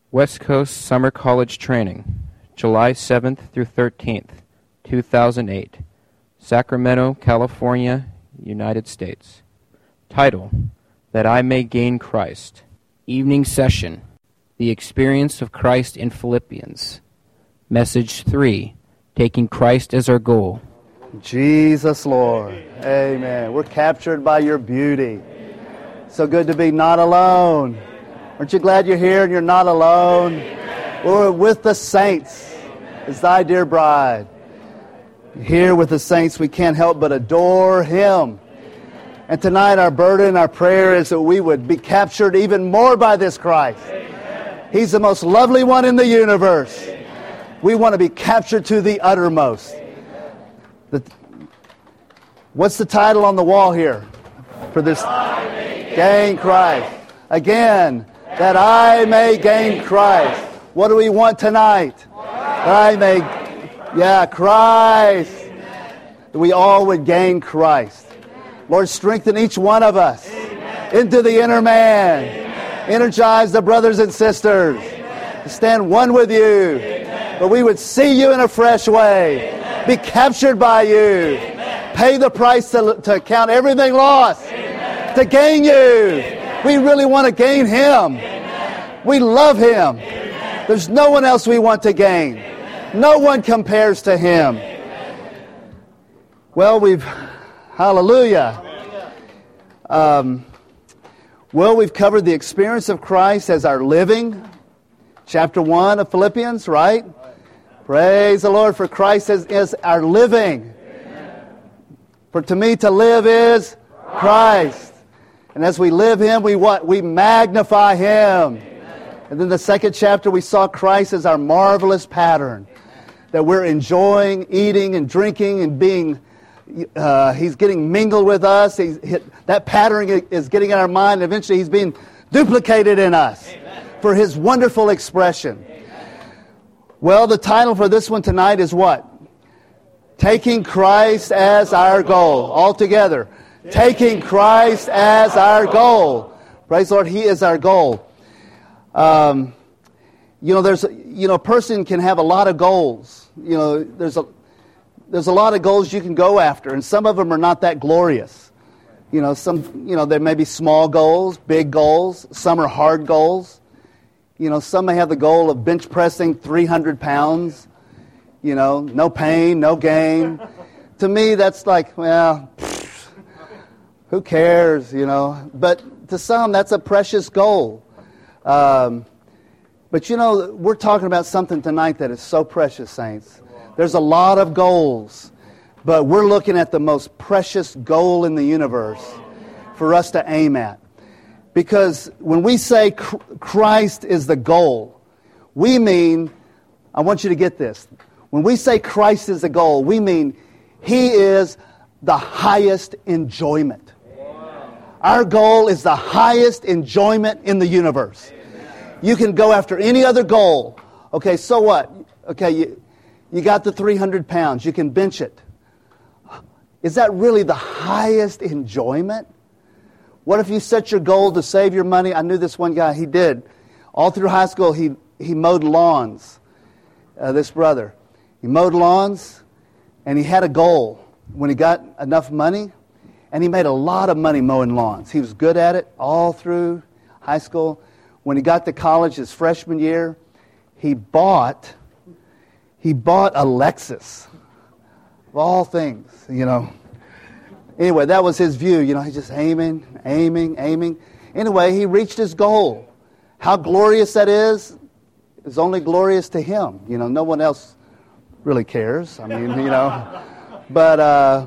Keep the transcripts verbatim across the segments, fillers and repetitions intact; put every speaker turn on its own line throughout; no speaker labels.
West Coast Summer College Training, July seventh through thirteenth, two thousand eight, Sacramento, California, United States. Title, That I May Gain Christ. Evening Session, The Experience of Christ in Philippians. Message three, Taking Christ as Our Goal.
Jesus, Lord. Amen. We're captured by your beauty. So good to be not alone. Aren't you glad you're here and you're not alone? We're with the saints as thy dear bride. Here with the saints, we can't help but adore him. And tonight our burden, our prayer is that we would be captured even more by this Christ. He's the most lovely one in the universe. We want to be captured to the uttermost. The, what's the title on the wall here for this? Gain Christ. Again, that I may gain Christ. What do we want tonight? That I may, yeah, Christ. That we all would gain Christ. Lord, strengthen each one of us into the inner man. Energize the brothers and sisters to stand one with you. But we would see you in a fresh way. Be captured by you. Pay the price to, to count everything lost. To gain you. We really want to gain him. We love him. There's no one else we want to gain. No one compares to him. Well, we've, hallelujah. Um, well, we've covered the experience of Christ as our living. Chapter one of Philippians, right? Praise the Lord, for Christ is, is our living. For to me to live is Christ. And as we live him, we what? We magnify him. And then the second chapter, we saw Christ as our marvelous pattern. That we're enjoying, eating, and drinking, and being, uh, he's getting mingled with us. He's, that pattern is getting in our mind, and eventually he's being duplicated in us for his wonderful expression. Well, the title for this one tonight is what? Taking Christ as our goal. All together. Taking Christ as our goal. Praise the Lord, he is our goal. Um, you know, there's, you know, a person can have a lot of goals. You know, there's a, there's a lot of goals you can go after, and some of them are not that glorious. You know, some, you know, there may be small goals, big goals. Some are hard goals. You know, some may have the goal of bench pressing three hundred pounds. You know, no pain, no gain. To me, that's like, well, pfft, who cares, you know. But to some, that's a precious goal. Um, but, you know, we're talking about something tonight that is so precious, saints. There's a lot of goals, but we're looking at the most precious goal in the universe for us to aim at. Because when we say Christ is the goal, we mean, I want you to get this. When we say Christ is the goal, we mean he is the highest enjoyment. Our goal is the highest enjoyment in the universe. You can go after any other goal. Okay, so what? Okay, you, you got the three hundred pounds. You can bench it. Is that really the highest enjoyment? What if you set your goal to save your money? I knew this one guy, he did. All through high school, he, he mowed lawns, uh, this brother. He mowed lawns, and he had a goal. When he got enough money, and he made a lot of money mowing lawns. He was good at it all through high school. When he got to college his freshman year, he bought, he bought a Lexus. Of all things, you know. Anyway, that was his view. You know, he's just aiming, aiming, aiming. Anyway, he reached his goal. How glorious that is, is only glorious to him. You know, no one else really cares. I mean, you know. But, uh,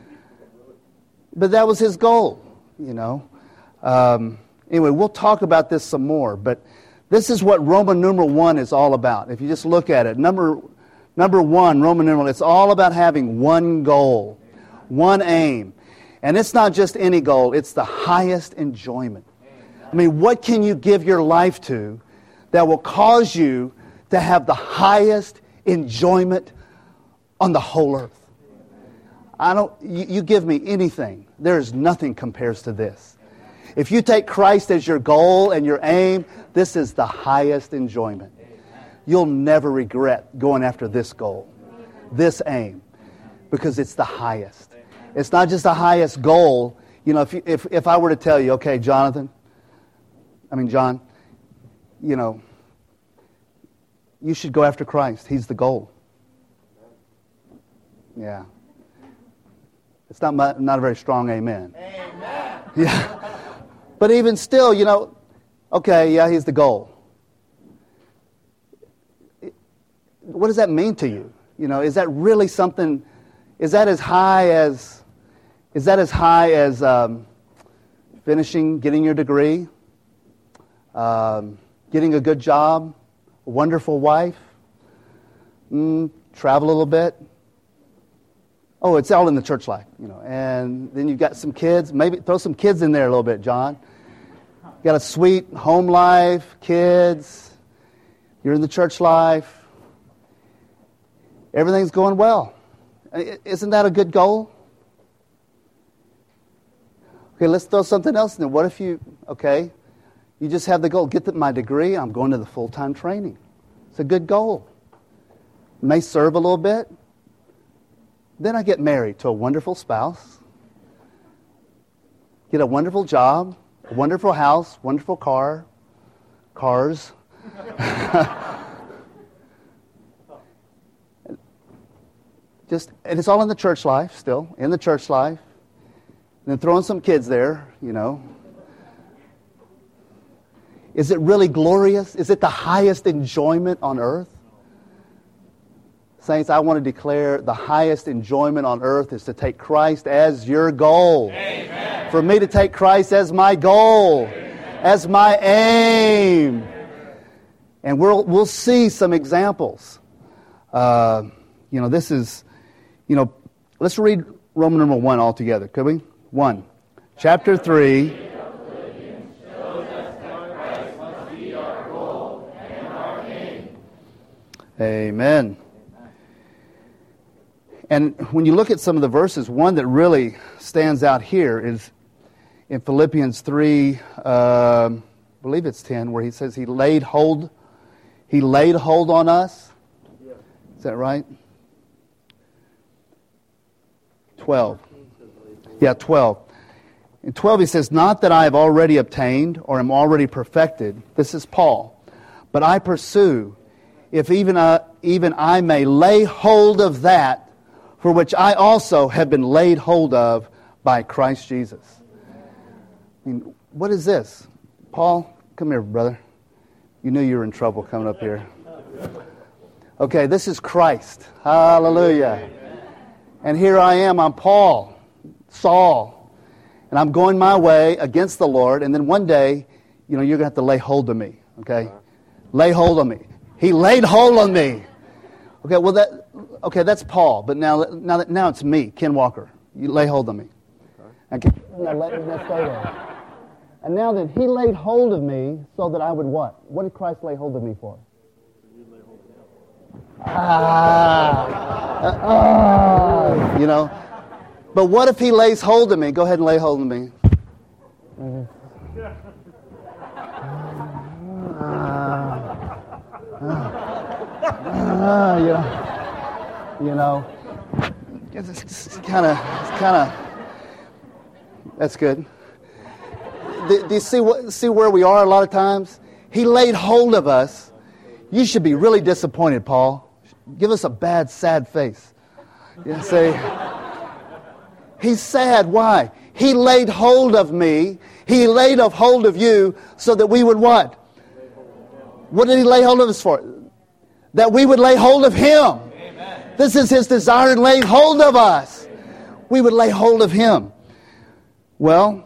but that was his goal, you know. Um, anyway, we'll talk about this some more. But this is what Roman numeral one is all about. If you just look at it, number, number one, Roman numeral, it's all about having one goal, one aim. And it's not just any goal, it's the highest enjoyment. I mean, what can you give your life to that will cause you to have the highest enjoyment on the whole earth? I don't, you, you give me anything. There is nothing compares to this. If you take Christ as your goal and your aim, this is the highest enjoyment. You'll never regret going after this goal, this aim, because it's the highest. It's not just the highest goal. You know, if, you, if, if I were to tell you, okay, Jonathan, I mean, John, you know, you should go after Christ. He's the goal. Yeah. It's not my, not a very strong amen. Amen. Yeah. But even still, you know, okay, yeah, he's the goal. What does that mean to you? You know, is that really something, is that as high as, is that as high as um, finishing, getting your degree, um, getting a good job, a wonderful wife, mm, travel a little bit? Oh, it's all in the church life, you know. And then you've got some kids. Maybe throw some kids in there a little bit, John. You got a sweet home life, kids. You're in the church life. Everything's going well. Isn't that a good goal? Okay, let's throw something else in there. What if you, okay, you just have the goal, get the, my degree, I'm going to the full-time training. It's a good goal. May serve a little bit. Then I get married to a wonderful spouse, get a wonderful job, a wonderful house, wonderful car, cars. Just, and it's all in the church life still, in the church life. And then throwing some kids there, you know. Is it really glorious? Is it the highest enjoyment on earth? Saints, I want to declare the highest enjoyment on earth is to take Christ as your goal. Amen. For me to take Christ as my goal, amen, as my aim. And we'll we'll see some examples. Uh, you know, this is, you know, let's read Roman number one all together, could we? One. Chapter three. Amen. And when you look at some of the verses, one that really stands out here is in Philippians three, uh, I believe it's ten, where he says he laid hold, he laid hold on us. Is that right? twelve. Yeah, twelve. In twelve he says, not that I have already obtained or am already perfected. This is Paul. But I pursue, if even, uh, even I may lay hold of that for which I also have been laid hold of by Christ Jesus. I mean, what is this? Paul, come here, brother. You knew you were in trouble coming up here. Okay, this is Christ. Hallelujah. And here I am, I'm Paul, Saul, and I'm going my way against the Lord, and then one day, you know, you're going to have to lay hold of me, okay? Lay hold of me. He laid hold on me. Okay, well, that, okay, that's Paul, but now, now, that, now it's me, Ken Walker. You lay hold of me. Okay. Now let me stay there. And now that he laid hold of me so that I would what? What did Christ lay hold of me for? Ah, uh, uh, you know. But what if he lays hold of me? Go ahead and lay hold of me. Uh, uh, you know, you know, it's kind of, it's kind of. That's good. Do, do you see what, see where we are? A lot of times, he laid hold of us. You should be really disappointed, Paul. Give us a bad, sad face. You say, he's sad. Why? He laid hold of me. He laid of hold of you so that we would what? What did he lay hold of us for? That we would lay hold of him. Amen. This is his desire in laying hold of us. We would lay hold of him. Well,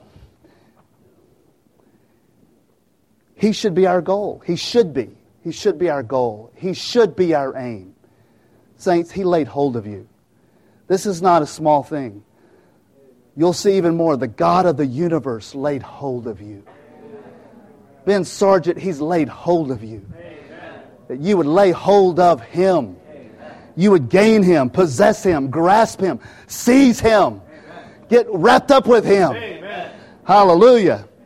he should be our goal. He should be. He should be our goal. He should be our aim. Saints, he laid hold of you. This is not a small thing. You'll see even more. The God of the universe laid hold of you. Ben Sargent, he's laid hold of you. That you would lay hold of him. You would gain him, possess him, grasp him, seize him. Get wrapped up with him. Hallelujah.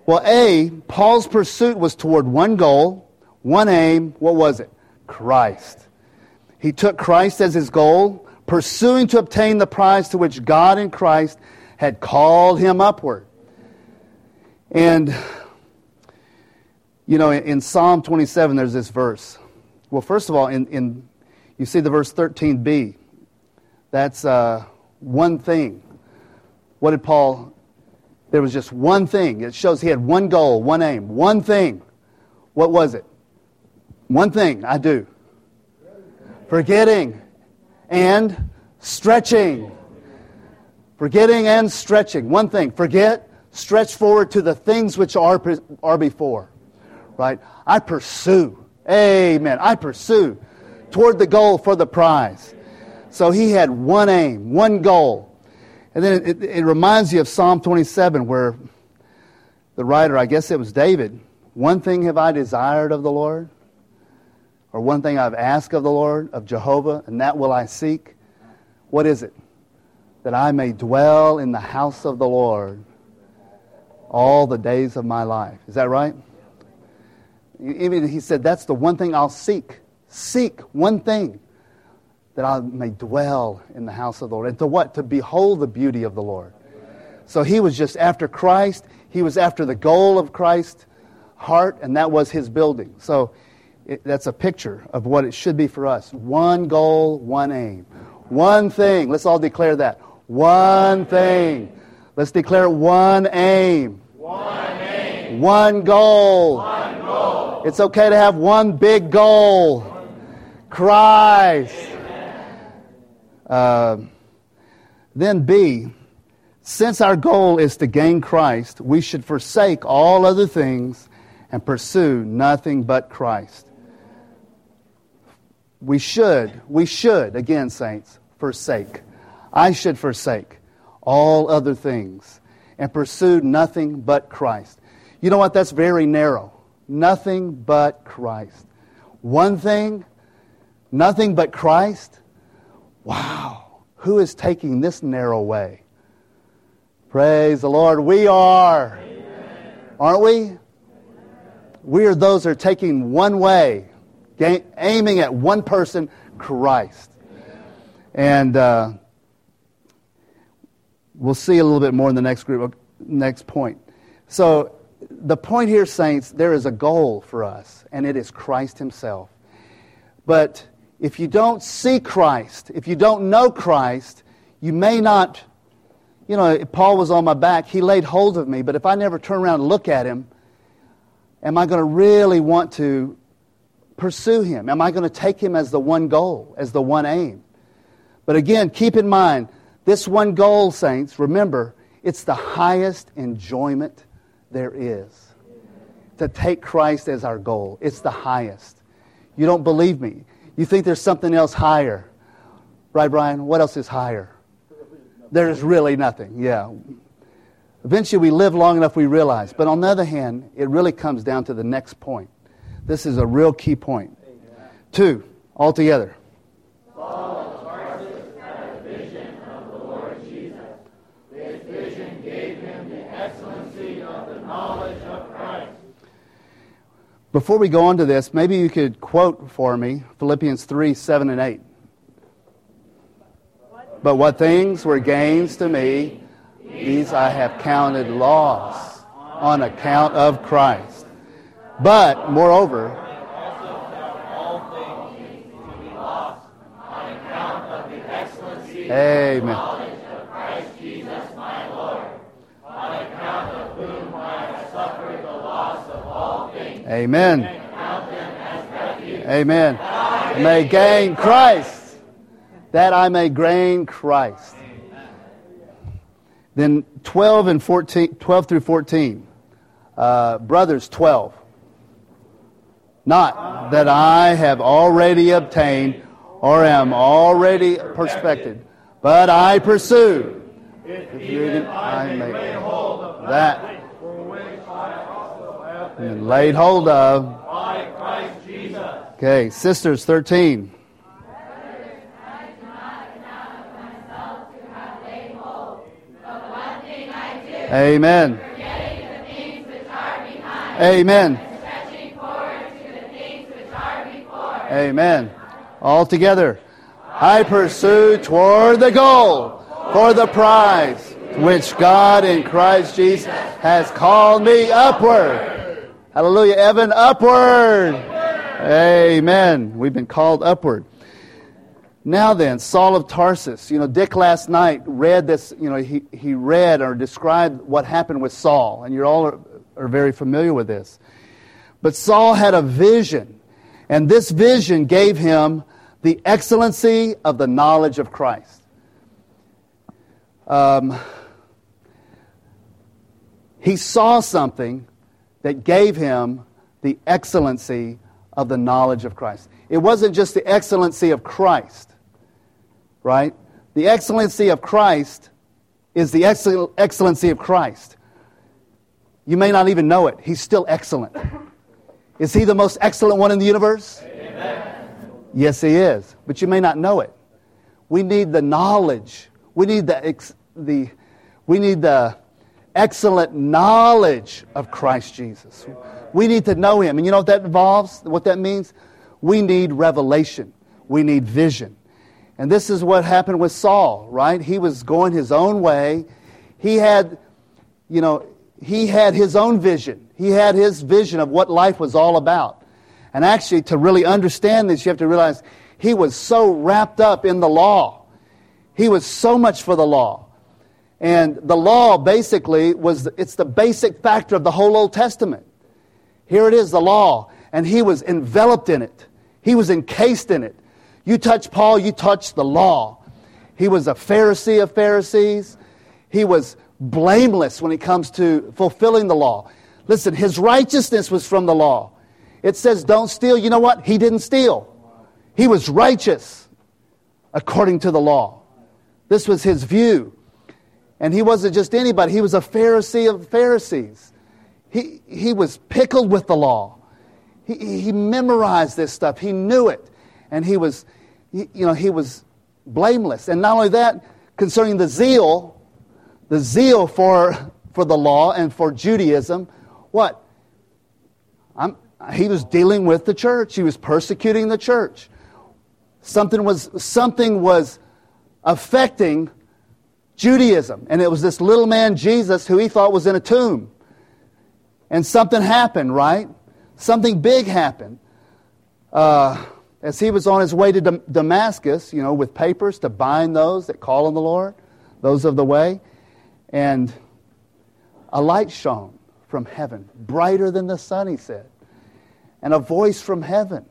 Well, A, Paul's pursuit was toward one goal, one aim. What was it? Christ. He took Christ as his goal, pursuing to obtain the prize to which God in Christ had called him upward. And, you know, in Psalm twenty-seven, there's this verse. Well, first of all, in, in you see the verse thirteen b. That's uh, one thing. What did Paul... There was just one thing. It shows he had one goal, one aim, one thing. What was it? One thing, I do. Forgetting and stretching. Forgetting and stretching. One thing. Forget, stretch forward to the things which are, are before. Right? I pursue. Amen. I pursue toward the goal for the prize. So he had one aim, one goal. And then it, it reminds you of Psalm twenty-seven, where the writer, I guess it was David, one thing have I desired of the Lord, or one thing I've asked of the Lord, of Jehovah, and that will I seek. What is it? That I may dwell in the house of the Lord all the days of my life. Is that right? Even he said, that's the one thing I'll seek. Seek one thing. That I may dwell in the house of the Lord. And to what? To behold the beauty of the Lord. So he was just after Christ. He was after the goal of Christ's heart, and that was his building. So it, that's a picture of what it should be for us. One goal, one aim. One thing. Let's all declare that. One thing. Let's declare one aim.
One aim.
One goal.
One goal.
It's okay to have one big goal. Christ. Uh, then B, since our goal is to gain Christ, we should forsake all other things and pursue nothing but Christ. We should, we should, again, saints, forsake. I should forsake all other things and pursue nothing but Christ. You know what? That's very narrow. Nothing but Christ. One thing, nothing but Christ. Wow, who is taking this narrow way? Praise the Lord. We are. Amen. Aren't we? We are those that are taking one way, aiming at one person, Christ. And uh, we'll see a little bit more in the next group, next point. So the point here, saints, there is a goal for us, and it is Christ himself. But if you don't see Christ, if you don't know Christ, you may not, you know, Paul was on my back, he laid hold of me, but if I never turn around and look at him, am I going to really want to pursue him? Am I going to take him as the one goal, as the one aim? But again, keep in mind, this one goal, saints, remember, it's the highest enjoyment there is. To take Christ as our goal. It's the highest. You don't believe me. You think there's something else higher. Right, Brian? What else is higher? There's really nothing, yeah. Eventually we live long enough we realize. But on the other hand, it really comes down to the next point. This is a real key point. Amen. Two, altogether.
Paul of Tarsus had a vision of the Lord Jesus. This vision gave him the excellency of the knowledge of Christ.
Before we go on to this, maybe you could quote for me Philippians three, seven, and eight. But what things were gains to me, these I have counted loss on account of Christ. But, moreover, amen. Amen. Amen. May gain Christ, that I may gain Christ. Then twelve and fourteen, twelve through fourteen, uh, brothers, twelve. Not that I have already obtained or am already perfected, but I pursue. If even I may lay hold of that and laid hold of
by Christ Jesus.
Okay, sisters, thirteen. Amen.
Forgetting the things which
Amen.
Stretching forward to the things which are before.
Amen. All together. I pursue toward the goal for the prize which God in Christ Jesus has called me upward. Hallelujah, Evan, upward. Amen. We've been called upward. Now then, Saul of Tarsus. You know, Dick last night read this, you know, he, he read or described what happened with Saul, and you all are, are very familiar with this. But Saul had a vision, and this vision gave him the excellency of the knowledge of Christ. Um, he saw something that gave him the excellency of the knowledge of Christ. It wasn't just the excellency of Christ, right? The excellency of Christ is the excel- excellency of Christ. You may not even know it. He's still excellent. Is he the most excellent one in the universe?
Amen.
Yes, he is. But you may not know it. We need the knowledge. We need the ex- the we need the excellent knowledge of Christ Jesus. We need to know him. And you know what that involves? What that means? We need revelation. We need vision. And this is what happened with Saul, right? He was going his own way. He had, you know, he had his own vision. He had his vision of what life was all about. And actually, to really understand this, you have to realize he was so wrapped up in the law. He was so much for the law. And the law basically was, it's the basic factor of the whole Old Testament. Here it is, the law. And he was enveloped in it. He was encased in it. You touch Paul, you touch the law. He was a Pharisee of Pharisees. He was blameless when it comes to fulfilling the law. Listen, his righteousness was from the law. It says don't steal. You know what? He didn't steal. He was righteous according to the law. This was his view. And he wasn't just anybody. He was a Pharisee of Pharisees. He, he was pickled with the law. He, he memorized this stuff. He knew it. And he was, you know, he was blameless. And not only that, concerning the zeal, the zeal for, for the law and for Judaism, what? I'm, he was dealing with the church. He was persecuting the church. Something was, something was affecting Judaism. And it was this little man, Jesus, who he thought was in a tomb. And something happened, right? Something big happened. Uh, as he was on his way to Dam- Damascus, you know, with papers to bind those that call on the Lord, those of the way. And a light shone from heaven, brighter than the sun, he said. And a voice from heaven.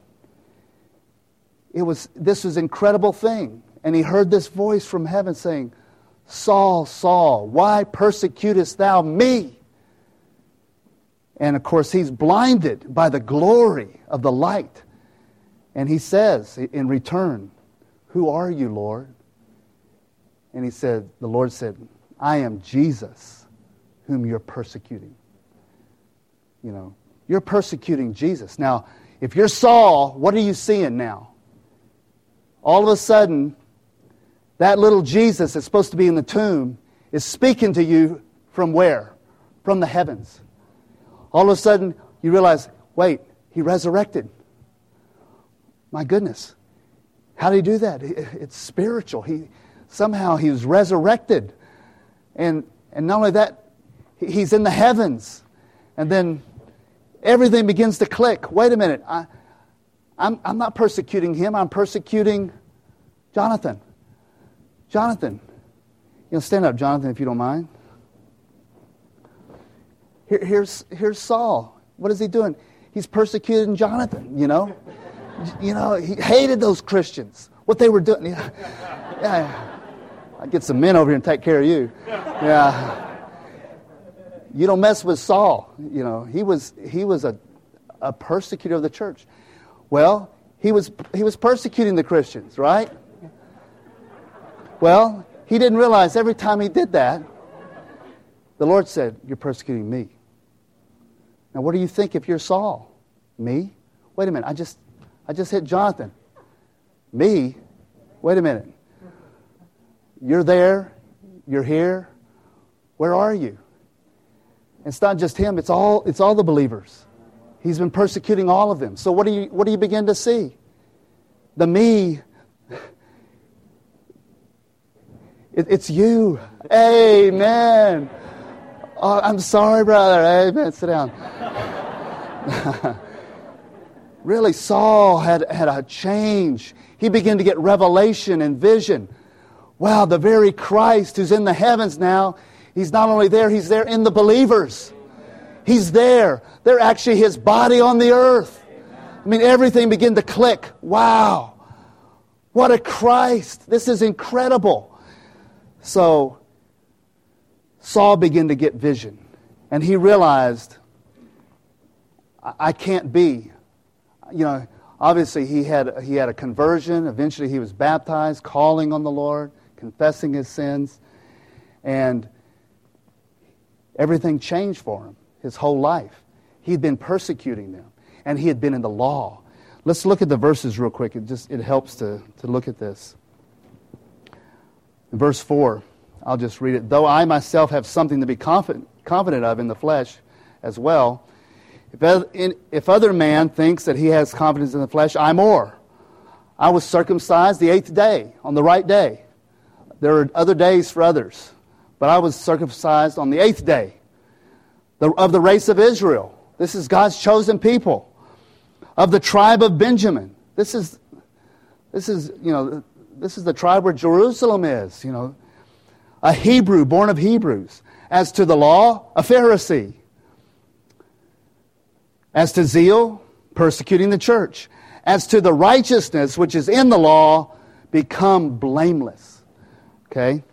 It was, this was an incredible thing. And he heard this voice from heaven saying, Saul, Saul, why persecutest thou me? And of course, he's blinded by the glory of the light. And he says in return, who are you, Lord? And he said, the Lord said, I am Jesus, whom you're persecuting. You know, you're persecuting Jesus. Now, if you're Saul, what are you seeing now? All of a sudden, that little Jesus that's supposed to be in the tomb is speaking to you from where? From the heavens. All of a sudden, you realize, wait, he resurrected. My goodness. How did he do that? It's spiritual. He somehow he was resurrected. And and not only that, he's in the heavens. And then everything begins to click. Wait a minute. I, I'm, I'm not persecuting him. I'm persecuting Jonathan. Jonathan. You know, stand up, Jonathan, if you don't mind. Here, here's, here's Saul. What is he doing? He's persecuting Jonathan, you know. You know, he hated those Christians. What they were doing. Yeah, yeah. I'll get some men over here and take care of you. Yeah. You don't mess with Saul. You know, he was he was a, a persecutor of the church. Well, he was he was persecuting the Christians, right? Well, he didn't realize every time he did that, the Lord said, you're persecuting me. Now, what do you think if you're Saul? Me? Wait a minute, I just I just hit Jonathan. Me? Wait a minute. You're there. You're here. Where are you? It's not just him, it's all, it's all the believers. He's been persecuting all of them. So what do you, what do you begin to see? The me, it, it's you. Amen. Oh, I'm sorry, brother. Amen. Sit down. Really, Saul had, had a change. He began to get revelation and vision. Wow, the very Christ who's in the heavens now, he's not only there, he's there in the believers. He's there. They're actually his body on the earth. I mean, everything began to click. Wow. What a Christ. This is incredible. So, Saul began to get vision. And he realized, I can't be. You know, obviously he had, he had a conversion. Eventually he was baptized, calling on the Lord, confessing his sins. And everything changed for him, his whole life. He'd been persecuting them. And he had been in the law. Let's look at the verses real quick. It just it helps to, to look at this. In verse four, I'll just read it. Though I myself have something to be confident, confident of in the flesh as well, if, if other man thinks that he has confidence in the flesh, I more. I was circumcised the eighth day, on the right day. There are other days for others. But I was circumcised on the eighth day the, of the race of Israel. This is God's chosen people. Of the tribe of Benjamin. This is, this is, you know, this is the tribe where Jerusalem is, you know. A Hebrew, born of Hebrews. As to the law, a Pharisee. As to zeal, persecuting the church. As to the righteousness which is in the law, become blameless. Okay?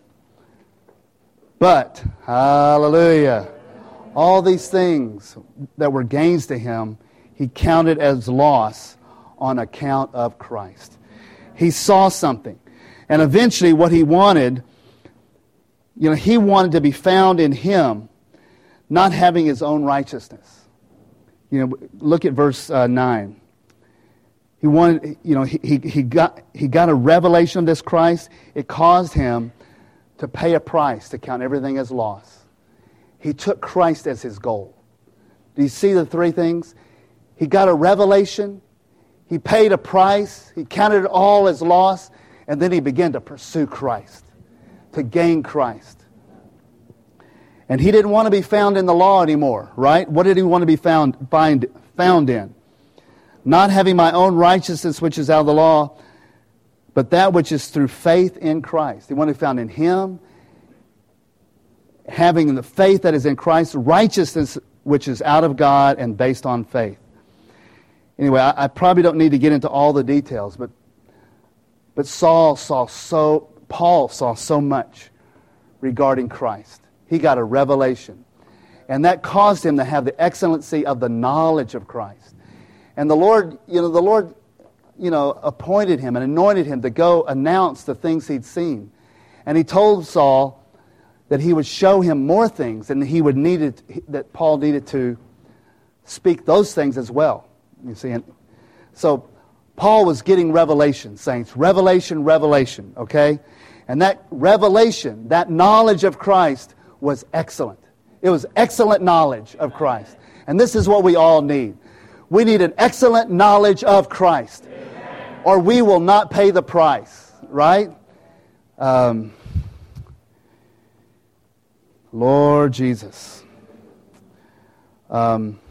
But, hallelujah, all these things that were gains to him, he counted as loss on account of Christ. He saw something. And eventually what he wanted, you know, he wanted to be found in him, not having his own righteousness. You know, look at verse uh, nine. He wanted, you know, he, he, he got he got a revelation of this Christ. It caused him to pay a price to count everything as loss. He took Christ as his goal. Do you see the three things? He got a revelation, he paid a price, he counted it all as loss, and then he began to pursue Christ, to gain Christ. And he didn't want to be found in the law anymore, right? What did he want to be found, find, found in? Not having my own righteousness which is out of the law, but that which is through faith in Christ. He wanted to be found in him, having the faith that is in Christ, righteousness which is out of God and based on faith. Anyway, I, I probably don't need to get into all the details, but but Saul saw so, Paul saw so much regarding Christ. He got a revelation. And that caused him to have the excellency of the knowledge of Christ. And the Lord, you know, the Lord, you know, appointed him and anointed him to go announce the things he'd seen. And he told Saul that he would show him more things and he would need it, that Paul needed to speak those things as well. You see, and so Paul was getting revelation, saints. Revelation, revelation, okay? And that revelation, that knowledge of Christ was excellent. It was excellent knowledge of Christ. And this is what we all need. We need an excellent knowledge of Christ. Amen. Or we will not pay the price, right? Um, Lord Jesus. Um,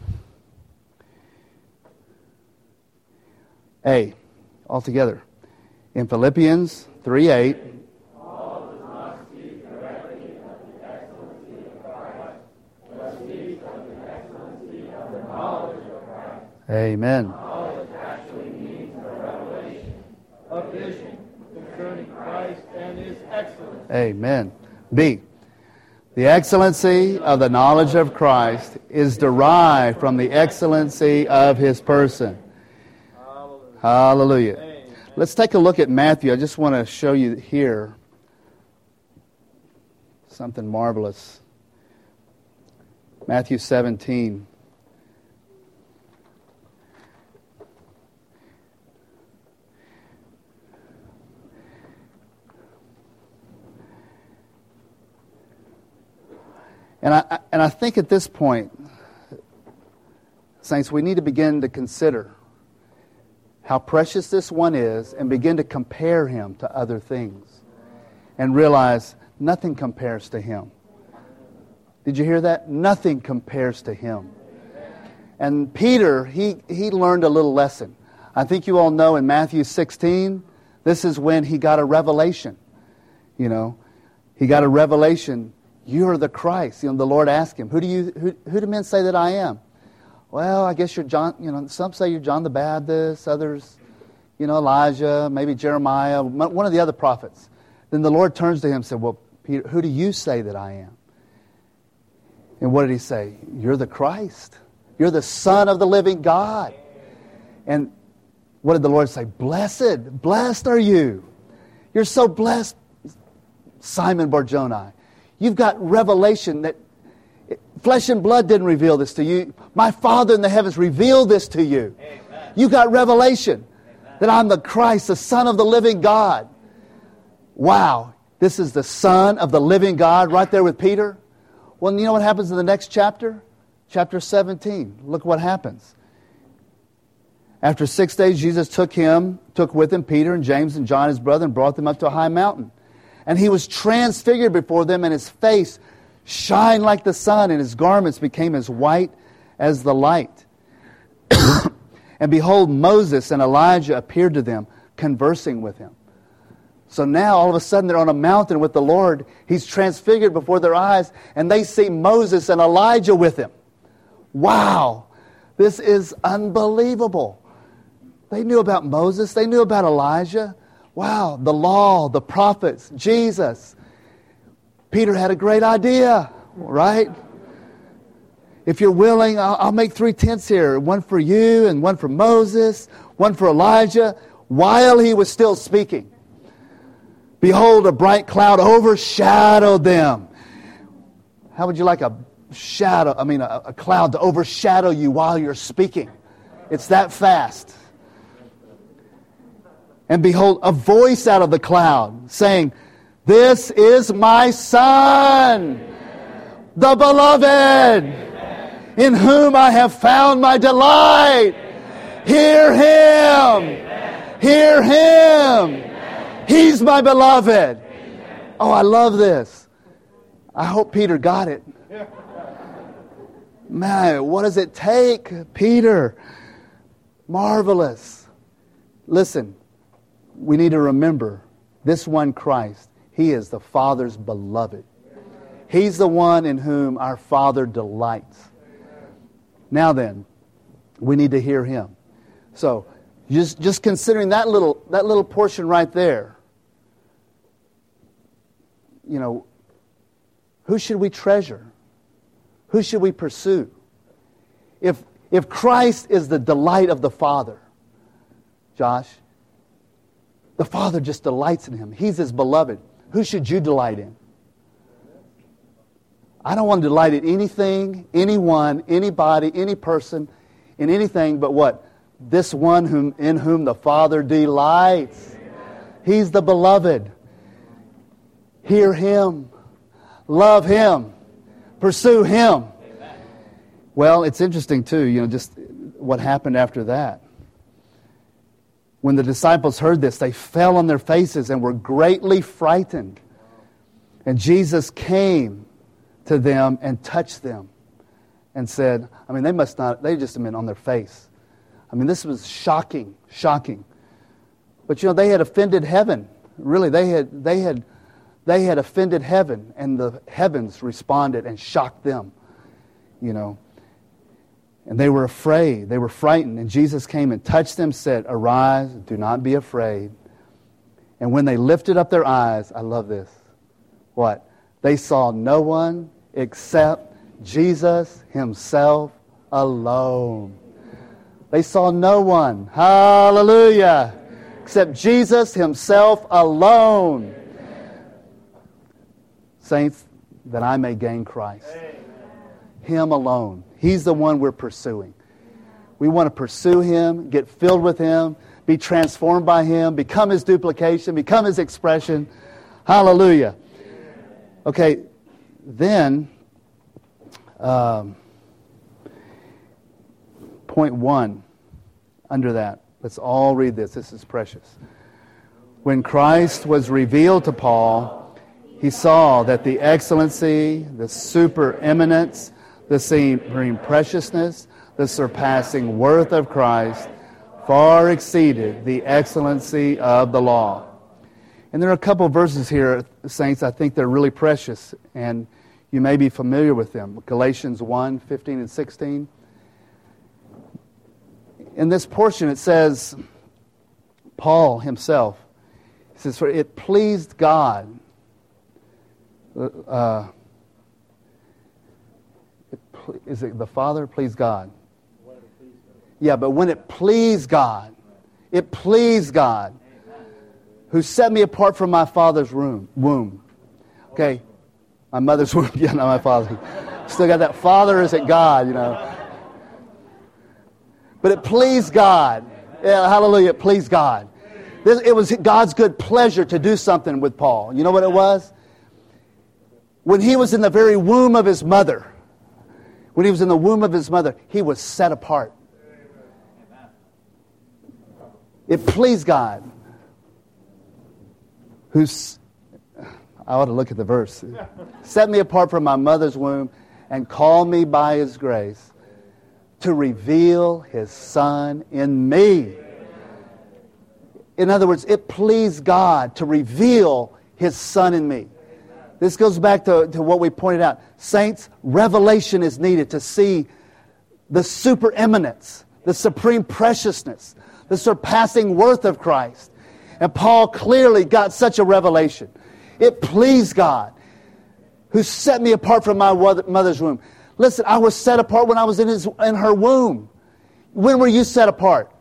A, altogether. In Philippians three eight.
Paul does not speak directly of the excellency of Christ, but speaks of the excellency of the knowledge of Christ.
Amen.
Knowledge actually means a revelation, a vision concerning Christ and his excellency.
Amen. B, the excellency of the knowledge of Christ is derived from the excellency of his person. Hallelujah. Hallelujah. Let's take a look at Matthew. I just want to show you here something marvelous. Matthew seventeen. And I, and I think at this point, saints, we need to begin to consider how precious this one is and begin to compare him to other things and realize nothing compares to him. Did you hear that? Nothing compares to him. And Peter, he, he learned a little lesson. I think you all know in Matthew sixteen, this is when he got a revelation. You know, he got a revelation. You are the Christ. You know, the Lord asked him, who do you who, who do men say that I am? Well, I guess you're John, you know, some say you're John the Baptist, others, you know, Elijah, maybe Jeremiah, one of the other prophets. Then the Lord turns to him and said, well, Peter, who do you say that I am? And what did he say? You're the Christ. You're the Son of the living God. And what did the Lord say? Blessed, blessed are you. You're so blessed, Simon Bar-Jonai. You've got revelation that flesh and blood didn't reveal this to you. My Father in the heavens revealed this to you. Amen. You got revelation Amen. That I'm the Christ, the Son of the living God. Wow. This is the Son of the living God right there with Peter. Well, you know what happens in the next chapter? Chapter seventeen. Look what happens. After six days, Jesus took him, took with him Peter and James and John, his brother, and brought them up to a high mountain. And he was transfigured before them, and his face shined like the sun, and his garments became as white as the light. And behold, Moses and Elijah appeared to them, conversing with him. So now, all of a sudden, they're on a mountain with the Lord. He's transfigured before their eyes, and they see Moses and Elijah with him. Wow! This is unbelievable. They knew about Moses. They knew about Elijah. Wow, the law, the prophets, Jesus. Peter had a great idea, right? If you're willing, I'll, I'll make three tents here. One for you and one for Moses, one for Elijah. While he was still speaking, behold, a bright cloud overshadowed them. How would you like a shadow, I mean a, a cloud to overshadow you while you're speaking? It's that fast. And behold, a voice out of the cloud saying, this is my Son, the beloved, in whom I have found my delight. Hear him. Hear him. He's my beloved. Oh, I love this. I hope Peter got it. Man, what does it take, Peter? Marvelous. Listen, we need to remember this one Christ. He is the Father's beloved. He's the one in whom our Father delights. Now then, we need to hear him. So, just, just considering that little, that little portion right there, you know, who should we treasure? Who should we pursue? If, if Christ is the delight of the Father, Josh, the Father just delights in him. He's his beloved. Who should you delight in? I don't want to delight in anything, anyone, anybody, any person, in anything but what? This one whom, in whom the Father delights. He's the beloved. Hear him. Love him. Pursue him. Well, it's interesting too, you know, just what happened after that. When the disciples heard this, they fell on their faces and were greatly frightened. And Jesus came to them and touched them and said, I mean, they must not, they just have been on their face. I mean, this was shocking, shocking. But, you know, they had offended heaven. Really, they had, they had, they had offended heaven, and the heavens responded and shocked them, you know. And they were afraid. They were frightened. And Jesus came and touched them, said, arise, do not be afraid. And when they lifted up their eyes, I love this. What? They saw no one except Jesus himself alone. They saw no one. Hallelujah. Except Jesus himself alone. Saints, that I may gain Christ. Him alone. He's the one we're pursuing. We want to pursue him, get filled with him, be transformed by him, become his duplication, become his expression. Hallelujah. Okay, then Um, point one, under that. Let's all read this. This is precious. When Christ was revealed to Paul, he saw that the excellency, the supereminence, the supreme preciousness, the surpassing worth of Christ far exceeded the excellency of the law. And there are a couple of verses here, saints, I think they're really precious, and you may be familiar with them. Galatians one, fifteen and sixteen. In this portion it says, Paul himself, he says, for it pleased God, uh, it, is it the Father pleased God? Yeah, but when it pleased God, it pleased God, who set me apart from my father's room, womb. Okay, my mother's womb, yeah, not my father. Still got that father, is it God, you know. But it pleased God. Yeah, hallelujah, it pleased God. This, it was God's good pleasure to do something with Paul. You know what it was? When he was in the very womb of his mother, when he was in the womb of his mother, he was set apart. It pleased God, who's, I ought to look at the verse, set me apart from my mother's womb and called me by His grace to reveal His Son in me. In other words, it pleased God to reveal His Son in me. This goes back to, to what we pointed out. Saints, revelation is needed to see the supereminence, the supreme preciousness, the surpassing worth of Christ. And Paul clearly got such a revelation. It pleased God, who set me apart from my mother's womb. Listen, I was set apart when I was in, his, in her womb. When were you set apart?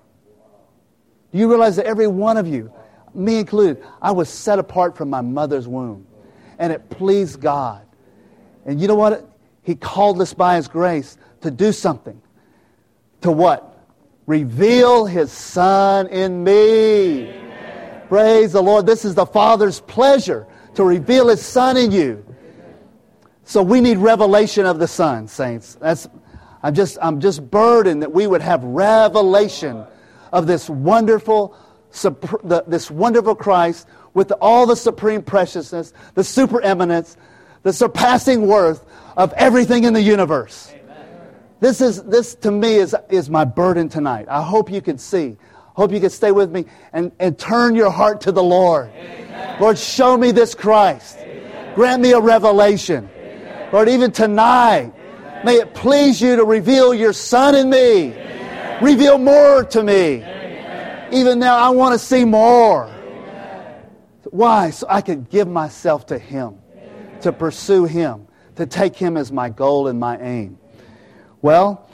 Do you realize that every one of you, me included, I was set apart from my mother's womb. And it pleased God. And you know what? He called us by His grace to do something. To what? Reveal His Son in me. Amen. Praise the Lord. This is the Father's pleasure, to reveal His Son in you. So we need revelation of the Son, saints. That's I'm just I'm just burdened that we would have revelation of this wonderful the, this wonderful Christ with all the supreme preciousness, the supereminence, the surpassing worth of everything in the universe. This is this to me is, is my burden tonight. I hope you can see. Hope you can stay with me and, and turn your heart to the Lord. Amen. Lord, show me this Christ. Amen. Grant me a revelation. Amen. Lord, even tonight, amen, may it please you to reveal your Son in me. Amen. Reveal more to me. Amen. Even now, I want to see more. Amen. Why? So I could give myself to Him, amen, to pursue Him, to take Him as my goal and my aim. Well,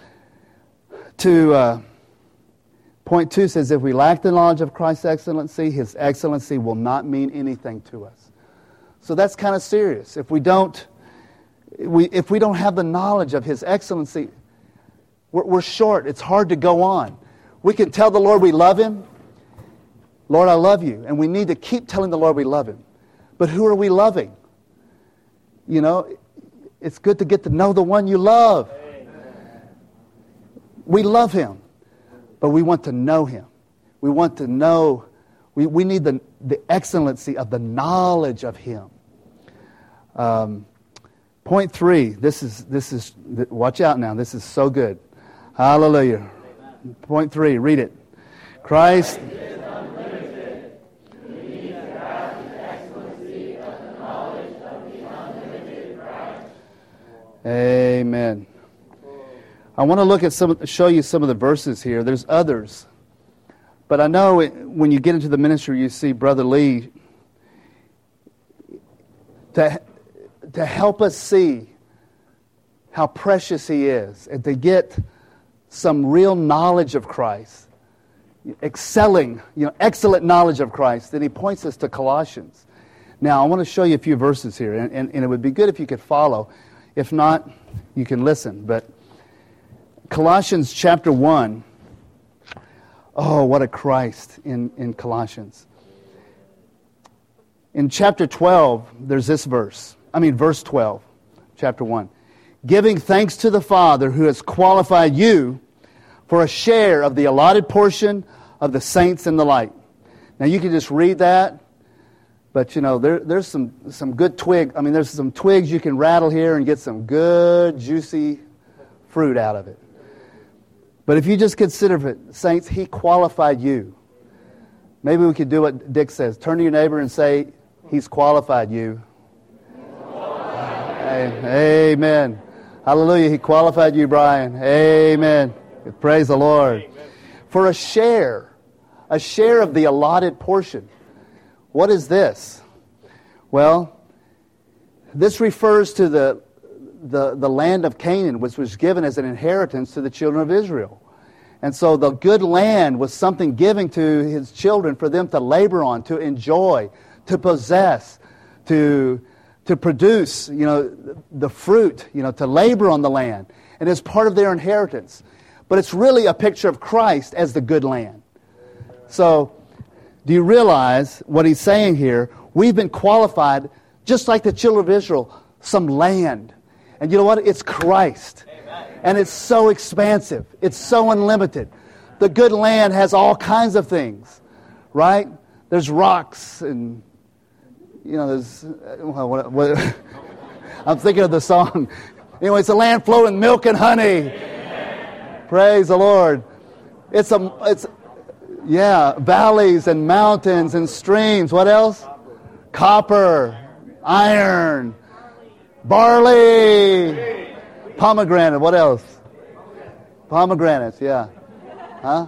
to uh, point two says, if we lack the knowledge of Christ's excellency, His excellency will not mean anything to us. So that's kind of serious. If we don't, we if we don't have the knowledge of His excellency, we're, we're short. It's hard to go on. We can tell the Lord we love Him. Lord, I love you. And we need to keep telling the Lord we love Him. But who are we loving? You know, it's good to get to know the one you love. We love Him, but we want to know Him. We want to know, we, we need the, the excellency of the knowledge of Him. Um, point three, this is, this is, watch out now, this is so good. Hallelujah. Amen. Point three, read it. Christ is unlimited. He needs to have the excellency of the knowledge of the unlimited Christ. Amen. I want to look at some, show you some of the verses here. There's others. But I know it, when you get into the ministry, you see Brother Lee to, to help us see how precious he is and to get some real knowledge of Christ, excelling, you know, excellent knowledge of Christ. Then he points us to Colossians. Now, I want to show you a few verses here, and, and, and it would be good if you could follow. If not, you can listen. But Colossians chapter one. Oh, what a Christ in, in Colossians. In chapter twelve, there's this verse. I mean, verse twelve, chapter one. giving thanks to the Father who has qualified you for a share of the allotted portion of the saints in the light. Now you can just read that, but you know, there, there's some, some good twig. I mean, there's some twigs you can rattle here and get some good, juicy fruit out of it. But if you just consider it, saints, He qualified you. Maybe we could do what Dick says. Turn to your neighbor and say, He's qualified you. Amen. Hallelujah. He qualified you, Brian. Amen. Praise the Lord. For a share, a share of the allotted portion. What is this? Well, this refers to the, the, the land of Canaan, which was given as an inheritance to the children of Israel. And so the good land was something given to His children for them to labor on, to enjoy, to possess, to, to produce, you know, the fruit, you know, to labor on the land. And it's part of their inheritance. But it's really a picture of Christ as the good land. So, do you realize what he's saying here? We've been qualified, just like the children of Israel, some land. And you know what? It's Christ. Amen. And it's so expansive. It's so unlimited. The good land has all kinds of things, right? There's rocks and, you know, there's... Well, what, what, I'm thinking of the song. Anyway, it's a land flowing milk and honey. Amen. Praise the Lord. It's a... It's, yeah, valleys and mountains and streams. What else? Copper, iron, barley, pomegranate. What else? Pomegranates, yeah. Huh?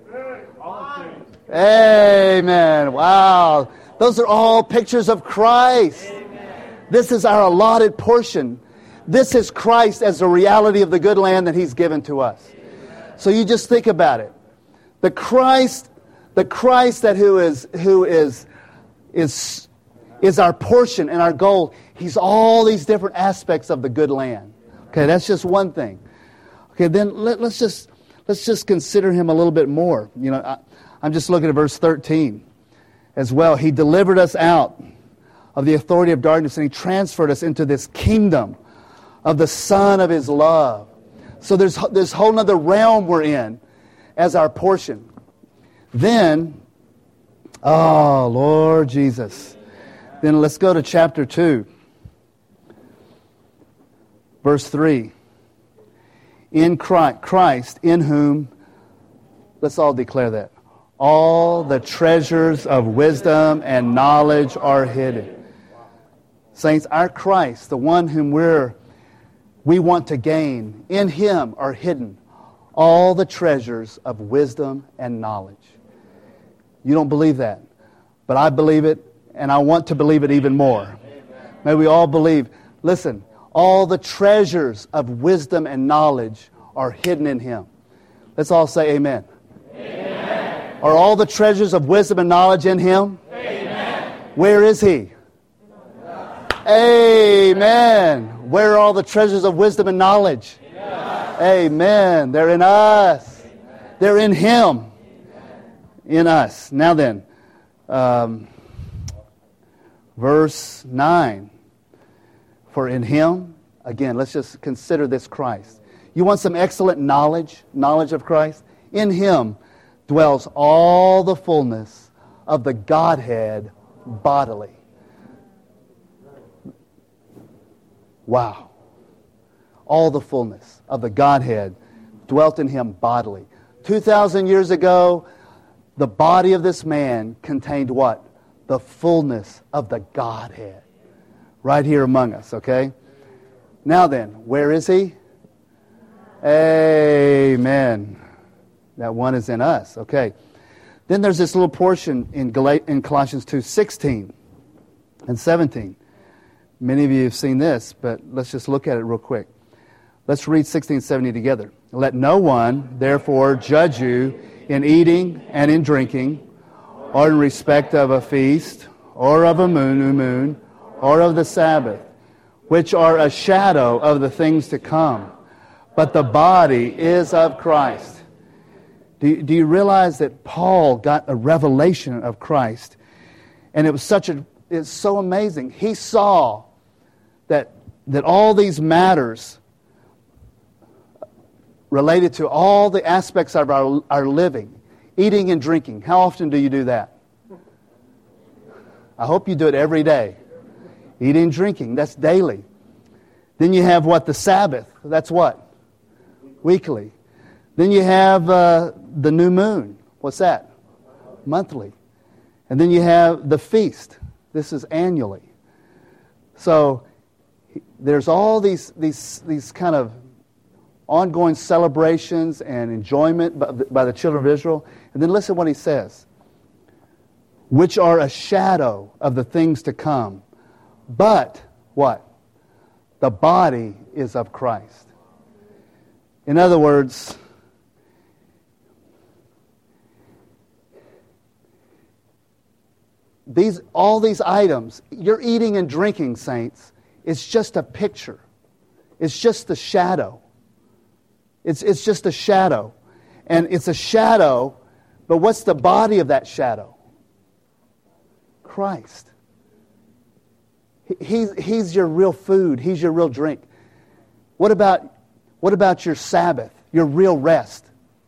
Amen. Wow. Those are all pictures of Christ. This is our allotted portion. This is Christ as the reality of the good land that He's given to us. So you just think about it. The Christ, the Christ that who is who is is is our portion and our goal. He's all these different aspects of the good land. Okay, that's just one thing. Okay, then let, let's just let's just consider Him a little bit more. You know, I, I'm just looking at verse thirteen as well. He delivered us out of the authority of darkness, and He transferred us into this kingdom of the Son of His love. So there's this whole other realm we're in as our portion. Then, oh, Lord Jesus. Then let's go to chapter two. Verse three. In Christ, in whom, let's all declare that, all the treasures of wisdom and knowledge are hidden. Saints, our Christ, the one whom we're, we want to gain, in Him are hidden all the treasures of wisdom and knowledge. You don't believe that, but I believe it, and I want to believe it even more. Amen. May we all believe. Listen, all the treasures of wisdom and knowledge are hidden in Him. Let's all say amen. Amen. Are all the treasures of wisdom and knowledge in Him? Amen. Where is He? Amen. Where are all the treasures of wisdom and knowledge? Amen. They're in us. They're in Him. In us. Now then, um, verse nine. For in Him, again, let's just consider this Christ. You want some excellent knowledge, knowledge of Christ? In Him dwells all the fullness of the Godhead bodily. Wow. All the fullness of the Godhead dwelt in Him bodily. Two thousand years ago, the body of this man contained what? The fullness of the Godhead. Right here among us, okay? Now then, where is He? Amen. That one is in us, okay. Then there's this little portion in, Gal- in Colossians two sixteen and seventeen. Many of you have seen this, but let's just look at it real quick. Let's read sixteen and seventeen together. Let no one, therefore, judge you in eating and in drinking, or in respect of a feast, or of a moon, new moon, or of the Sabbath, which are a shadow of the things to come. But the body is of Christ. Do you, do you realize that Paul got a revelation of Christ? And it was such a, it's so amazing. He saw that that all these matters related to all the aspects of our, our living. Eating and drinking. How often do you do that? I hope you do it every day. Eating and drinking. That's daily. Then you have what? The Sabbath. That's what? Weekly. Then you have uh, the new moon. What's that? Monthly. And then you have the feast. This is annually. So there's all these these these kind of ongoing celebrations and enjoyment by the, by the children of Israel. And then listen what he says. Which are a shadow of the things to come. But, what? The body is of Christ. In other words, these all these items, you're eating and drinking, saints, it's just a picture. It's just the shadow. It's, it's just a shadow. And it's a shadow, but what's the body of that shadow? Christ. He's, he's your real food. He's your real drink. What about, what about your Sabbath, your real rest?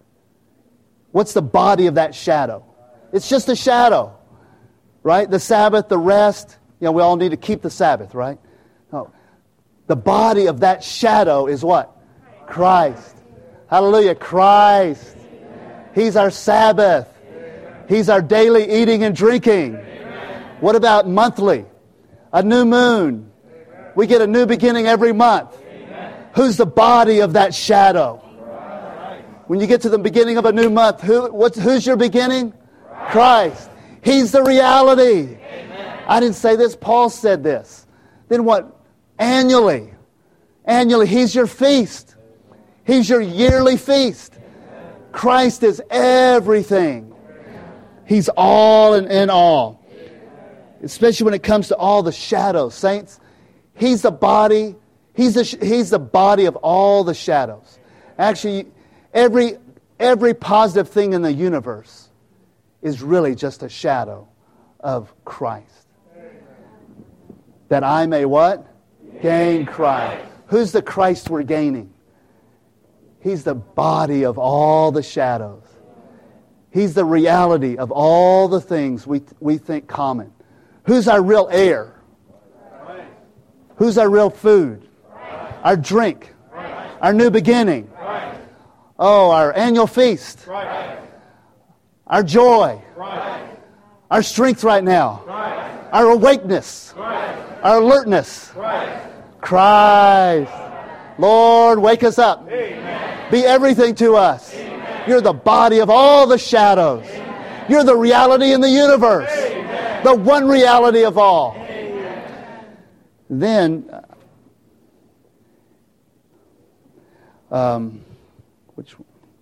What's the body of that shadow? It's just a shadow, right? The Sabbath, the rest, you know, we all need to keep the Sabbath, right? No. The body of that shadow is what? Christ. Hallelujah, Christ. He's our Sabbath. He's our daily eating and drinking. What about monthly? A new moon. We get a new beginning every month. Who's the body of that shadow? When you get to the beginning of a new month, who, what's, who's your beginning? Christ. He's the reality. I didn't say this, Paul said this. Then what? Annually. Annually, He's your feast. He's your yearly feast. Christ is everything. He's all and in all. Especially when it comes to all the shadows. Saints, He's the body. He's the, he's the body of all the shadows. Actually, every, every positive thing in the universe is really just a shadow of Christ. That I may what? Gain Christ. Who's the Christ we're gaining? He's the body of all the shadows. He's the reality of all the things we, we think common. Who's our real air? Who's our real food? Our drink? Our new beginning? Oh, our annual feast? Our joy? Our strength right now? Our awakeness? Our alertness? Christ. Lord, wake us up. Be everything to us. You're the body of all the shadows. You're the reality in the universe. The one reality of all. Then, um, which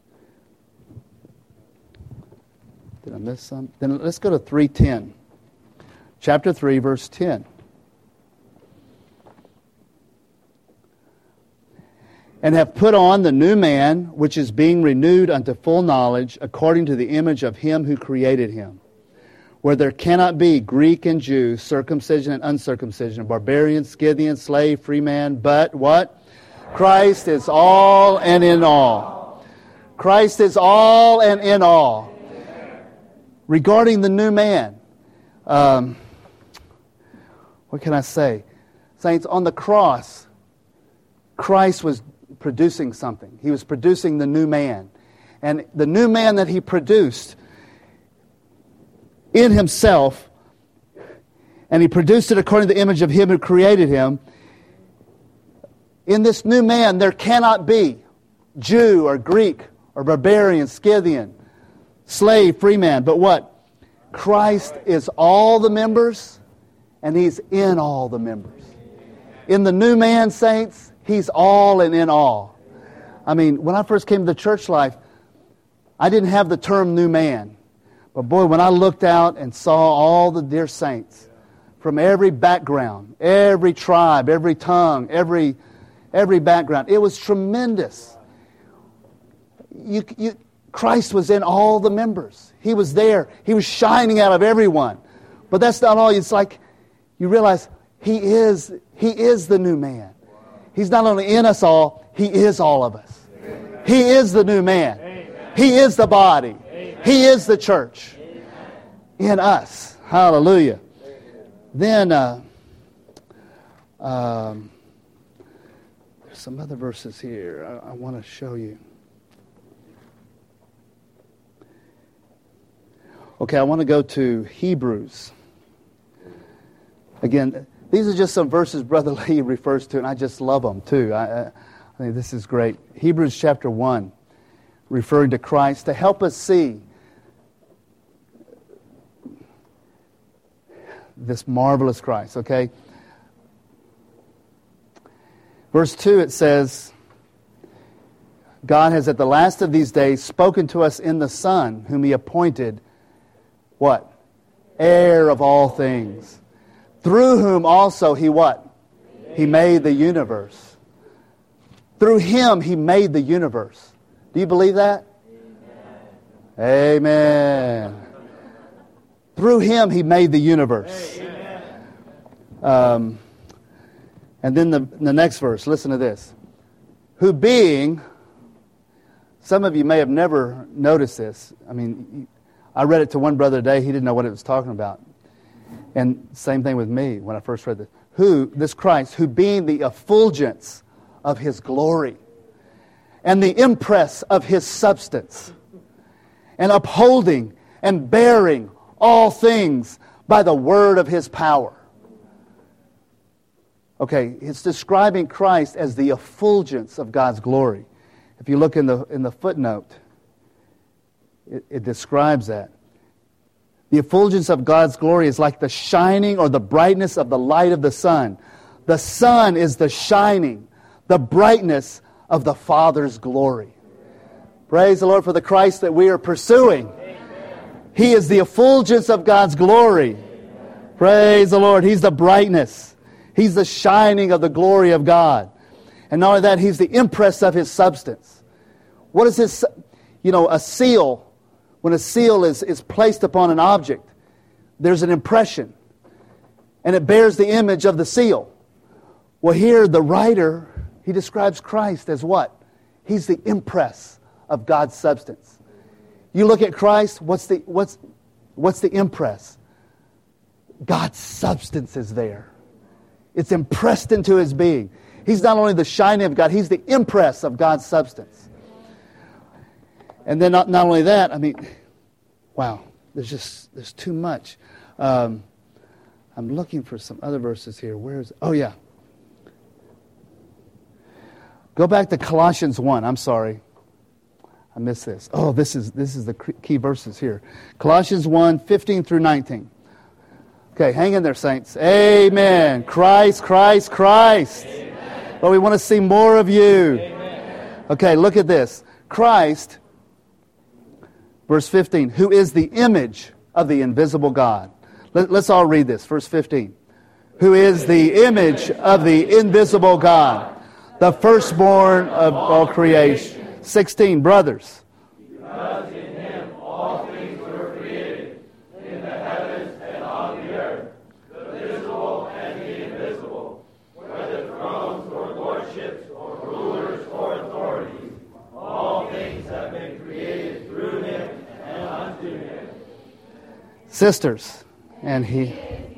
did I miss some? Then let's go to three ten. Chapter three, verse ten. And have put on the new man, which is being renewed unto full knowledge, according to the image of Him who created him. Where there cannot be Greek and Jew, circumcision and uncircumcision, barbarian, Scythian, slave, free man, but what? Christ is all and in all. Christ is all and in all. Regarding the new man, um, what can I say? Saints, on the cross, Christ was producing something. He was producing the new man. And the new man that He produced in Himself, and He produced it according to the image of Him who created him. In this new man, there cannot be Jew or Greek or barbarian, Scythian, slave, free man. But what? Christ is all the members, and He's in all the members. In the new man, saints, He's all and in all. I mean, when I first came to the church life, I didn't have the term new man. But boy, when I looked out and saw all the dear saints from every background, every tribe, every tongue, every every background, it was tremendous. You, you, Christ was in all the members. He was there. He was shining out of everyone. But that's not all. It's like you realize He is, He is the new man. He's not only in us all, He is all of us. He is the new man.
Amen.
He is the body.
Amen.
He is the church. Amen. In us. Hallelujah. Then, uh, um, there's some other verses here I, I want to show you. Okay, I want to go to Hebrews. Again, these are just some verses Brother Lee refers to, and I just love them too. I, I, I think this is great. Hebrews chapter one, referring to Christ, to help us see this marvelous Christ, okay? Verse two, it says, God has at the last of these days spoken to us in the Son, whom He appointed, what? Heir of all things. Through whom also He what? He made the universe. Through Him He made the universe. Do you believe that? Amen. Amen. Through Him He made the universe. Um, and then the, the next verse, listen to this. Who being, some of you may have never noticed this. I mean, I read it to one brother today. He didn't know what it was talking about. And same thing with me when I first read this. Who, this Christ, who being the effulgence of His glory and the impress of His substance, and upholding and bearing all things by the word of His power. Okay, it's describing Christ as the effulgence of God's glory. If you look in the in the footnote, it, it describes that. The effulgence of God's glory is like the shining or the brightness of the light of the sun. The sun is the shining, the brightness of the Father's glory. Praise the Lord for the Christ that we are pursuing. He is the effulgence of God's glory. Praise the Lord. He's the brightness. He's the shining of the glory of God. And not only that, He's the impress of His substance. What is this? You know, a seal. When a seal is, is placed upon an object, there's an impression. And it bears the image of the seal. Well, here the writer, he describes Christ as what? He's the impress of God's substance. You look at Christ, what's the what's what's the impress? God's substance is there. It's impressed into His being. He's not only the shining of God, He's the impress of God's substance. And then not, not only that, I mean, wow, there's just there's too much. Um, I'm looking for some other verses here. Where is it? Oh yeah. Go back to Colossians one. I'm sorry. I missed this. Oh, this is this is the key verses here. Colossians one, fifteen through nineteen. Okay, hang in there, saints. Amen. Christ, Christ, Christ. Amen. Lord, we want to see more of You. Amen. Okay, look at this. Christ, verse fifteen, who is the image of the invisible God. Let, let's all read this. Verse fifteen. Who is the image of the invisible God, the firstborn of all creation. sixteen, brothers.
Because in Him all things were created, in the heavens and on the earth, the visible and the invisible, whether thrones or lordships or rulers or authorities, all things have been created through Him and unto Him.
Sisters, and He.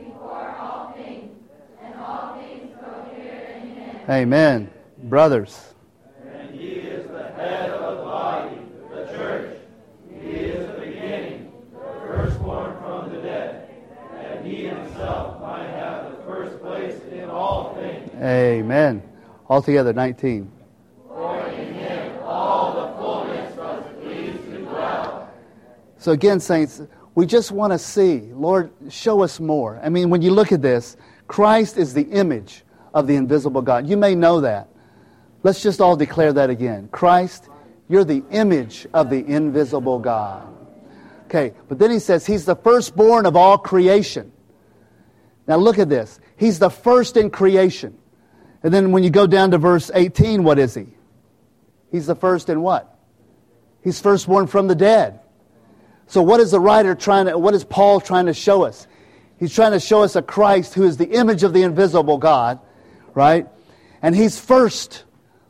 Amen. Brothers.
And He is the head of the body, the church. He is the beginning, the firstborn from the dead, and He Himself might have the first place in all things.
Amen. Altogether, nineteen.
For in Him all the fullness was pleased to dwell.
So again, saints, we just want to see, Lord, show us more. I mean, when you look at this, Christ is the image of the invisible God. You may know that. Let's just all declare that again. Christ, you're the image of the invisible God. Okay, but then he says He's the firstborn of all creation. Now look at this. He's the first in creation. And then when you go down to verse eighteen, what is He? He's the first in what? He's firstborn from the dead. So what is the writer trying to, what is Paul trying to show us? He's trying to show us a Christ who is the image of the invisible God, right? And He's first.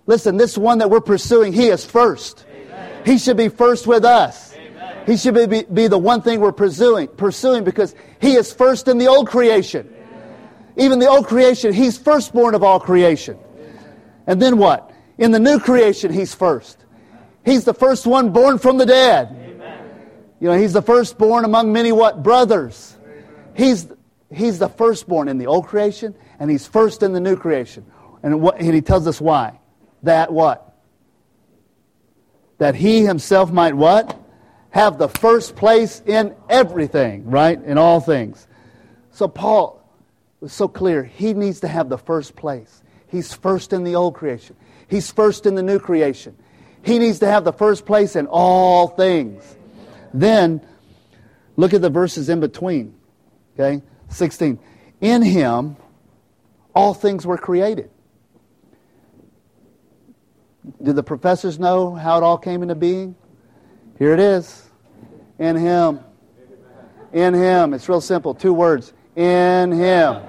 Listen, this one that we're pursuing, He is first. Amen. He should be first with us. Amen. He should be, be the one thing we're pursuing, pursuing because He is first in the old creation. Amen. Even the old creation, He's firstborn of all creation. And then what? In the new creation, He's first. He's the first one born from the dead. Amen. You know, He's the firstborn among many what? Brothers. He's, he's the firstborn in the old creation, and He's first in the new creation. And, what, and He tells us why. That what? That He Himself might what? Have the first place in everything, right? In all things. So Paul was so clear. He needs to have the first place. He's first in the old creation. He's first in the new creation. He needs to have the first place in all things. Then, look at the verses in between. Okay? sixteen. In Him, all things were created. Do the professors know how it all came into being? Here it is. In Him. In Him. It's real simple. Two words. In Him.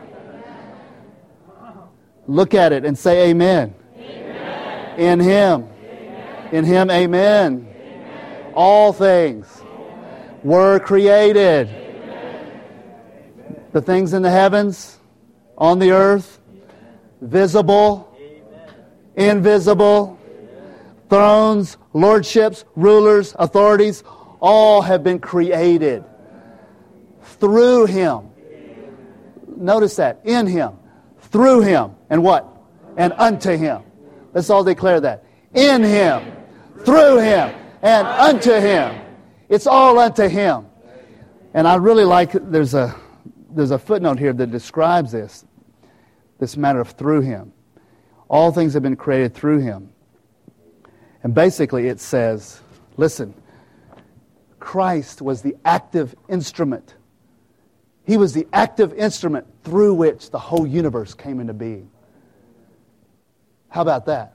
Look at it and say amen. Amen. In Him. Amen. In Him, amen. Amen. All things amen. Were created. Amen. The things in the heavens, on the earth, visible, amen. Invisible, thrones, lordships, rulers, authorities, all have been created through Him. Notice that. In Him. Through Him. And what? And unto Him. Let's all declare that. In Him. Through Him. And unto Him. It's all unto Him. And I really like, there's a, there's a footnote here that describes this. This matter of through Him. All things have been created through Him. And basically it says, listen, Christ was the active instrument. He was the active instrument through which the whole universe came into being. How about that?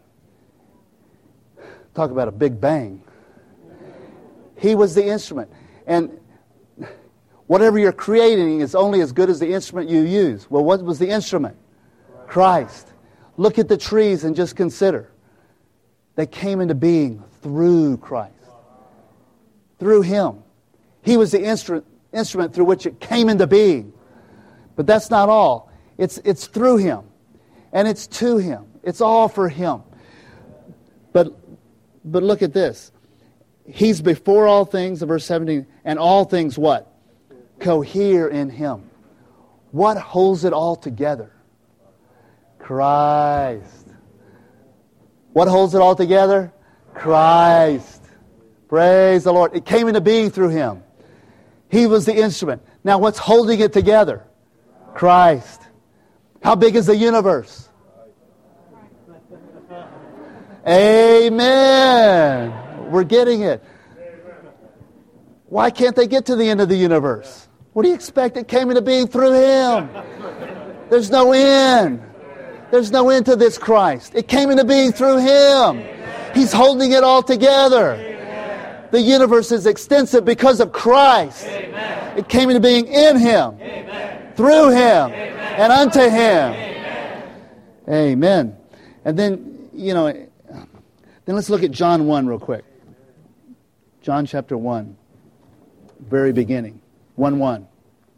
Talk about a big bang. He was the instrument. And whatever you're creating is only as good as the instrument you use. Well, what was the instrument? Christ. Look at the trees and just consider. They came into being through Christ. Through Him. He was the instrument, instrument through which it came into being. But that's not all. It's, it's through Him. And it's to Him. It's all for Him. But, but look at this. He's before all things, verse seventeen, and all things what? Cohere in Him. What holds it all together? Christ. What holds it all together? Christ. Praise the Lord. It came into being through Him. He was the instrument. Now what's holding it together? Christ. How big is the universe? Amen. We're getting it. Why can't they get to the end of the universe? What do you expect? It came into being through Him. There's no end. There's no end to this Christ. It came into being through Him. He's holding it all together. The universe is extensive because of Christ. It came into being in Him, through Him, and unto Him. Amen. And then, you know, then let's look at John one real quick. John chapter one, very beginning, one one.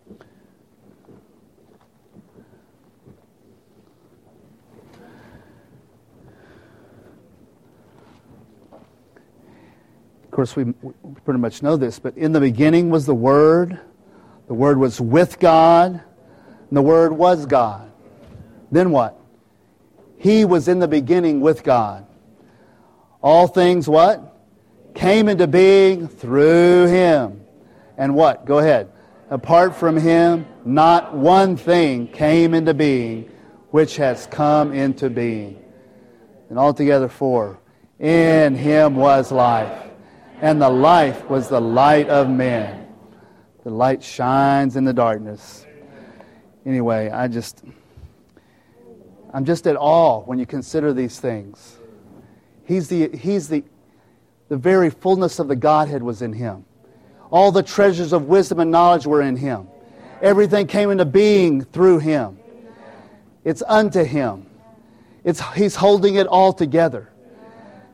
Of course, we pretty much know this, but in the beginning was the Word. The Word was with God, and the Word was God. Then what? He was in the beginning with God. All things what? Came into being through Him. And what? Go ahead. Apart from Him, not one thing came into being which has come into being. And altogether four. In Him was life. And the life was the light of men. The light shines in the darkness. Anyway, I just, I'm just at awe when you consider these things. He's the, he's the, the very fullness of the Godhead was in Him. All the treasures of wisdom and knowledge were in Him. Everything came into being through Him. It's unto Him. It's, He's holding it all together.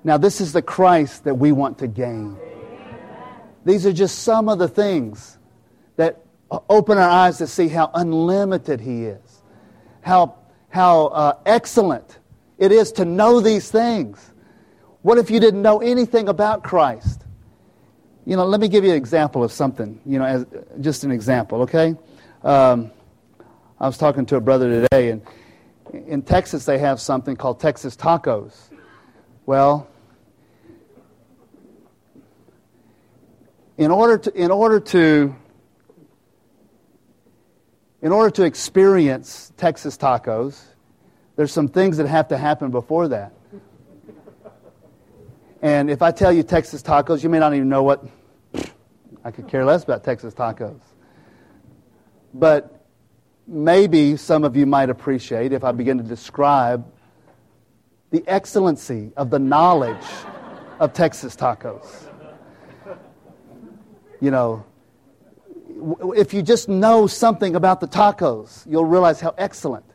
Now, this is the Christ that we want to gain. These are just some of the things that open our eyes to see how unlimited He is, how, how uh, excellent it is to know these things. What if you didn't know anything about Christ? You know, let me give you an example of something, you know, as just an example, okay? Um, I was talking to a brother today, and in Texas they have something called Texas tacos. Well, in order to in order to in order to experience Texas tacos, there's some things that have to happen before that. And if I tell you Texas tacos, you may not even know what. I could care less about Texas tacos. But maybe some of you might appreciate if I begin to describe the excellency of the knowledge of Texas tacos. You know, if you just know something about the tacos, you'll realize how excellent.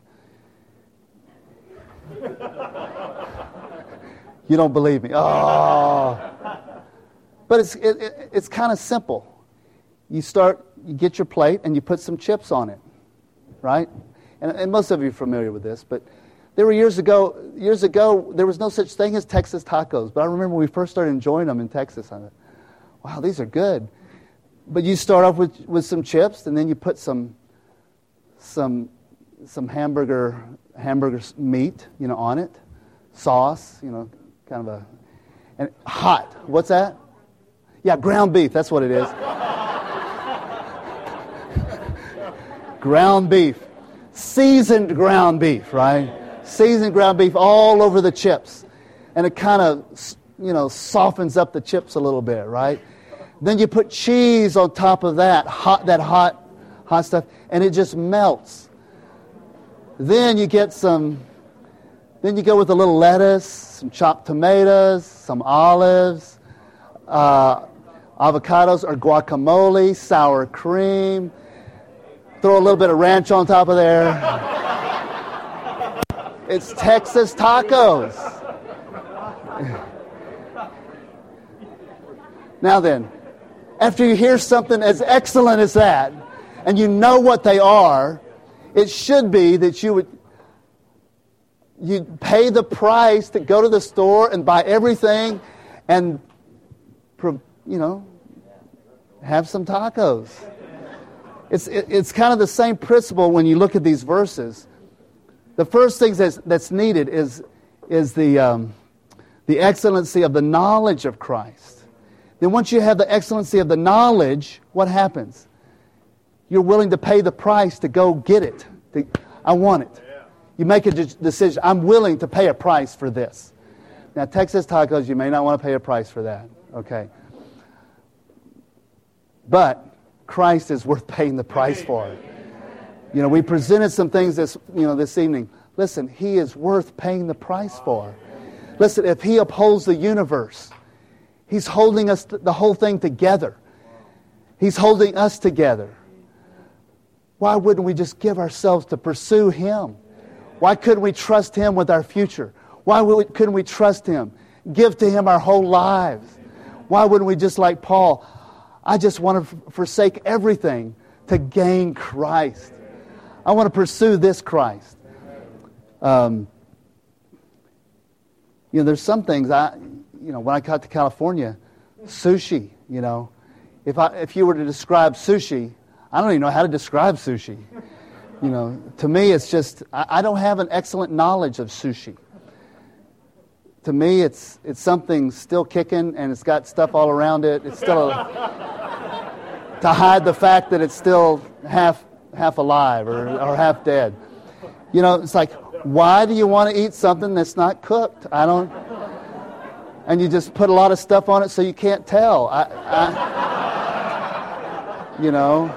You don't believe me. Oh. But it's it, it, it's kind of simple. You start, you get your plate and you put some chips on it, right? And, and most of you are familiar with this, but there were years ago, years ago, there was no such thing as Texas tacos. But I remember when we first started enjoying them in Texas. I thought, wow, these are good. But you start off with, with some chips, and then you put some some some hamburger hamburger meat, you know, on it, sauce, you know, kind of a and hot. What's that? Yeah, ground beef. That's what it is. Ground beef, seasoned ground beef, right? Seasoned ground beef all over the chips, and it kind of, you know, softens up the chips a little bit, right? Then you put cheese on top of that, hot, that hot, hot stuff, and it just melts. Then you get some, then you go with a little lettuce, some chopped tomatoes, some olives, uh, avocados or guacamole, sour cream. Throw a little bit of ranch on top of there. It's Texas tacos. Now then, after you hear something as excellent as that, and you know what they are, it should be that you would you'd pay the price to go to the store and buy everything and, you know, have some tacos. It's it, it's kind of the same principle when you look at these verses. The first thing that's, that's needed is, is the, um, the excellency of the knowledge of Christ. Then once you have the excellency of the knowledge, what happens? You're willing to pay the price to go get it. To, I want it. You make a decision. I'm willing to pay a price for this. Now, Texas tacos, you may not want to pay a price for that. Okay. But Christ is worth paying the price for. You know, we presented some things this, you know, this evening. Listen, He is worth paying the price for. Listen, if He upholds the universe, He's holding us, the whole thing together. He's holding us together. Why wouldn't we just give ourselves to pursue Him? Why couldn't we trust Him with our future? Why couldn't we trust Him? Give to Him our whole lives. Why wouldn't we just like Paul? I just want to forsake everything to gain Christ. I want to pursue this Christ. Um, you know, there's some things I, you know, when I got to California, sushi. You know, if I if you were to describe sushi, I don't even know how to describe sushi. You know, to me, it's just I, I don't have an excellent knowledge of sushi. To me, it's it's something still kicking, and it's got stuff all around it. It's still a, to hide the fact that it's still half half alive or or half dead. You know, it's like, why do you want to eat something that's not cooked? I don't. And you just put a lot of stuff on it so you can't tell. I, I you know.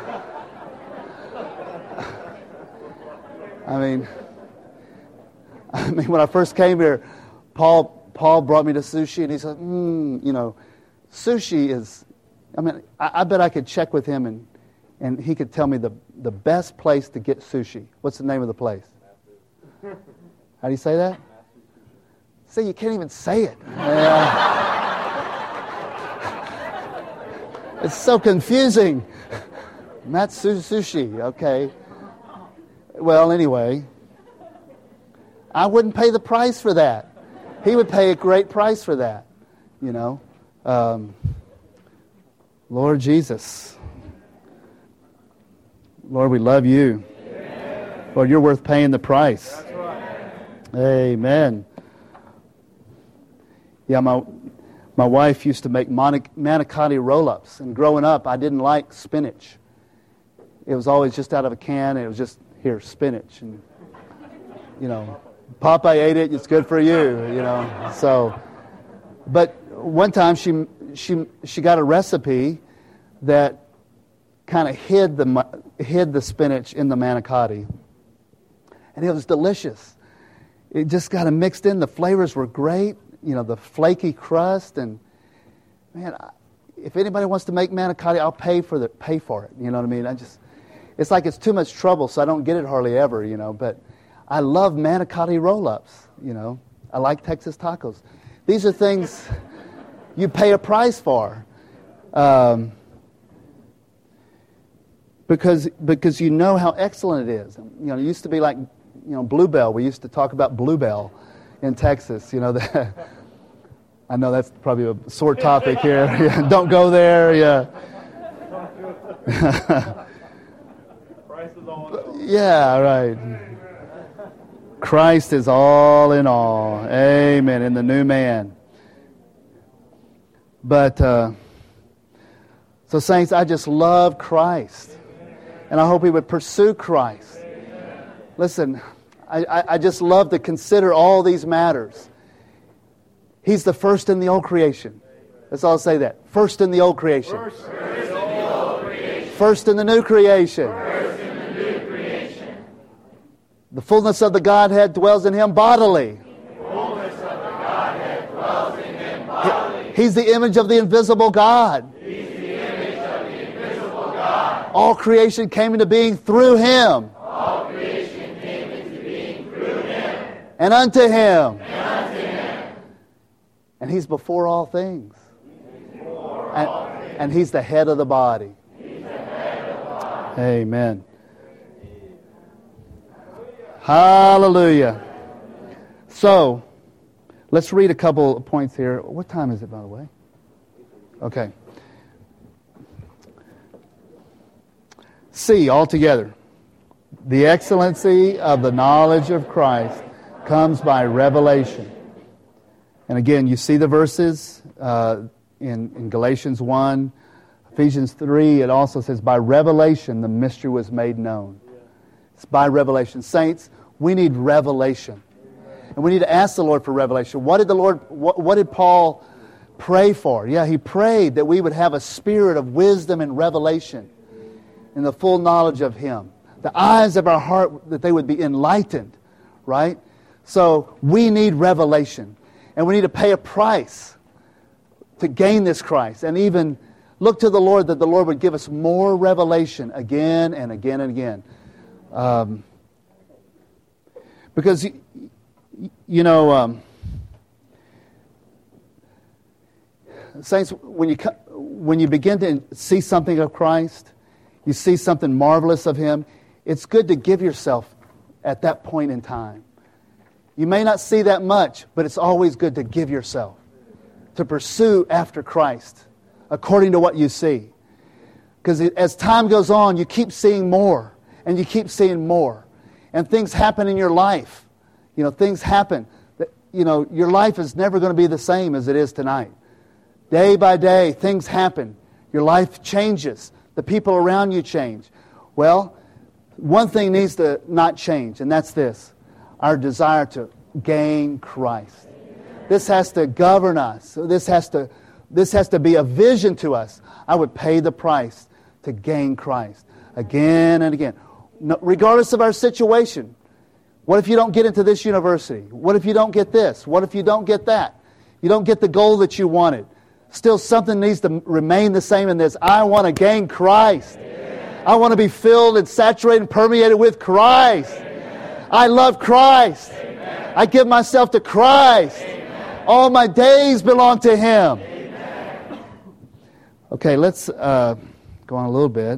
I mean, I mean, when I first came here, Paul Paul brought me to sushi, and he said, mm, you know, sushi is, I mean, I, I bet I could check with him, and, and he could tell me the, the best place to get sushi. What's the name of the place? How do you say that? See, you can't even say it. Yeah. It's so confusing. Matsusushi, okay. Well, anyway, I wouldn't pay the price for that. He would pay a great price for that, you know. Um, Lord Jesus. Lord, we love you. Amen. Lord, you're worth paying the price. That's right. Amen. Yeah, my my wife used to make manicotti roll-ups, and growing up, I didn't like spinach. It was always just out of a can, and it was just, here, spinach. And, you know, Popeye ate it, it's good for you, you know. So, but one time she she she got a recipe that kind of hid the hid the spinach in the manicotti, and it was delicious. It just got it mixed in. The flavors were great. You know, the flaky crust, and man, if anybody wants to make manicotti, I'll pay for the pay for it. You know what I mean? I just, it's like it's too much trouble, so I don't get it hardly ever. You know, but I love manicotti roll-ups. You know, I like Texas tacos. These are things you pay a price for, um, because because you know how excellent it is. You know, it used to be like, you know, Bluebell. We used to talk about Bluebell in Texas. You know, the, I know that's probably a sore topic here. Yeah, don't go there. Yeah. Yeah, right. Christ is all in all. Amen. In the new man. But, uh, so saints, I just love Christ. And I hope we would pursue Christ. Listen, I, I, I just love to consider all these matters. He's the first in the old creation. Let's all say that. First in the old creation. First, first in the old creation. First in the new creation. First in the new creation. The fullness of the Godhead dwells in Him bodily. The fullness of the Godhead dwells in Him bodily. He's the image of the invisible God. He's the image of the invisible God. All creation came into being through Him. All creation came into being through Him. And unto Him. And unto Him. And He's before all things. Before and, all things. And He's the head of the body. He's the head of the body. Amen. Hallelujah. So, let's read a couple of points here. What time is it, by the way? Okay. C, all together. The excellency of the knowledge of Christ comes by revelation. And again, you see the verses uh, in, in Galatians one, Ephesians three. It also says, by revelation the mystery was made known. It's by revelation. Saints, we need revelation. And we need to ask the Lord for revelation. What did the Lord, what, what did Paul pray for? Yeah, he prayed that we would have a spirit of wisdom and revelation in the full knowledge of Him. The eyes of our heart, that they would be enlightened, right? So we need revelation. And we need to pay a price to gain this Christ. And even look to the Lord that the Lord would give us more revelation again and again and again. Um, because, you, you know, um, saints, when you when you begin to see something of Christ, you see something marvelous of Him, it's good to give yourself at that point in time. You may not see that much, but it's always good to give yourself, to pursue after Christ, according to what you see. Because as time goes on, you keep seeing more, and you keep seeing more. And things happen in your life. You know, things happen. That, you know, your life is never going to be the same as it is tonight. Day by day, things happen. Your life changes. The people around you change. Well, one thing needs to not change, and that's this. Our desire to gain Christ. This has to govern us. This has to, this has to be a vision to us. I would pay the price to gain Christ again and again. No, regardless of our situation. What if you don't get into this university? What if you don't get this? What if you don't get that? You don't get the goal that you wanted. Still, something needs to remain the same in this. I want to gain Christ. Amen. I want to be filled and saturated and permeated with Christ. Amen. I love Christ. Amen. I give myself to Christ. Amen. All my days belong to Him. Okay, let's uh, go on a little bit.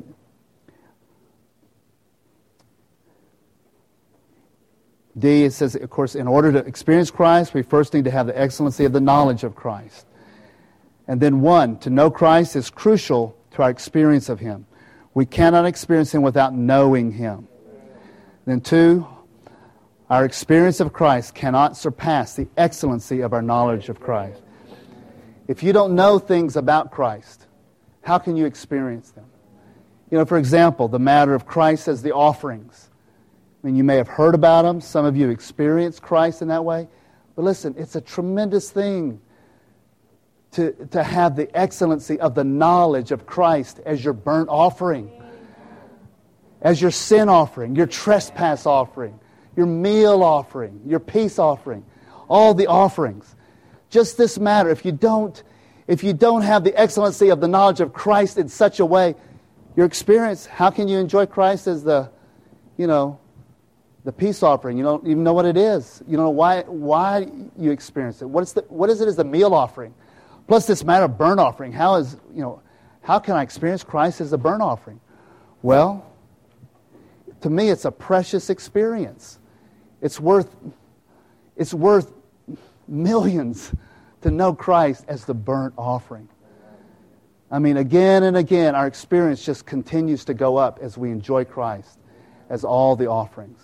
D, it says, of course, in order to experience Christ, we first need to have the excellency of the knowledge of Christ. And then one, to know Christ is crucial to our experience of Him. We cannot experience Him without knowing Him. Then two, our experience of Christ cannot surpass the excellency of our knowledge of Christ. If you don't know things about Christ, how can you experience them? You know, for example, the matter of Christ as the offerings. I mean, you may have heard about them. Some of you experienced Christ in that way. But listen, it's a tremendous thing to, to have the excellency of the knowledge of Christ as your burnt offering, as your sin offering, your trespass offering, your meal offering, your peace offering, all the offerings. Just this matter, if you don't, if you don't have the excellency of the knowledge of Christ in such a way, your experience, how can you enjoy Christ as the, you know, the peace offering? You don't even know what it is. You don't know why why you experience it. What is the what is it as the meal offering? Plus this matter of burnt offering. How is, you know, how can I experience Christ as a burnt offering? Well, to me it's a precious experience. It's worth it's worth millions to know Christ as the burnt offering. I mean, again and again, our experience just continues to go up as we enjoy Christ as all the offerings.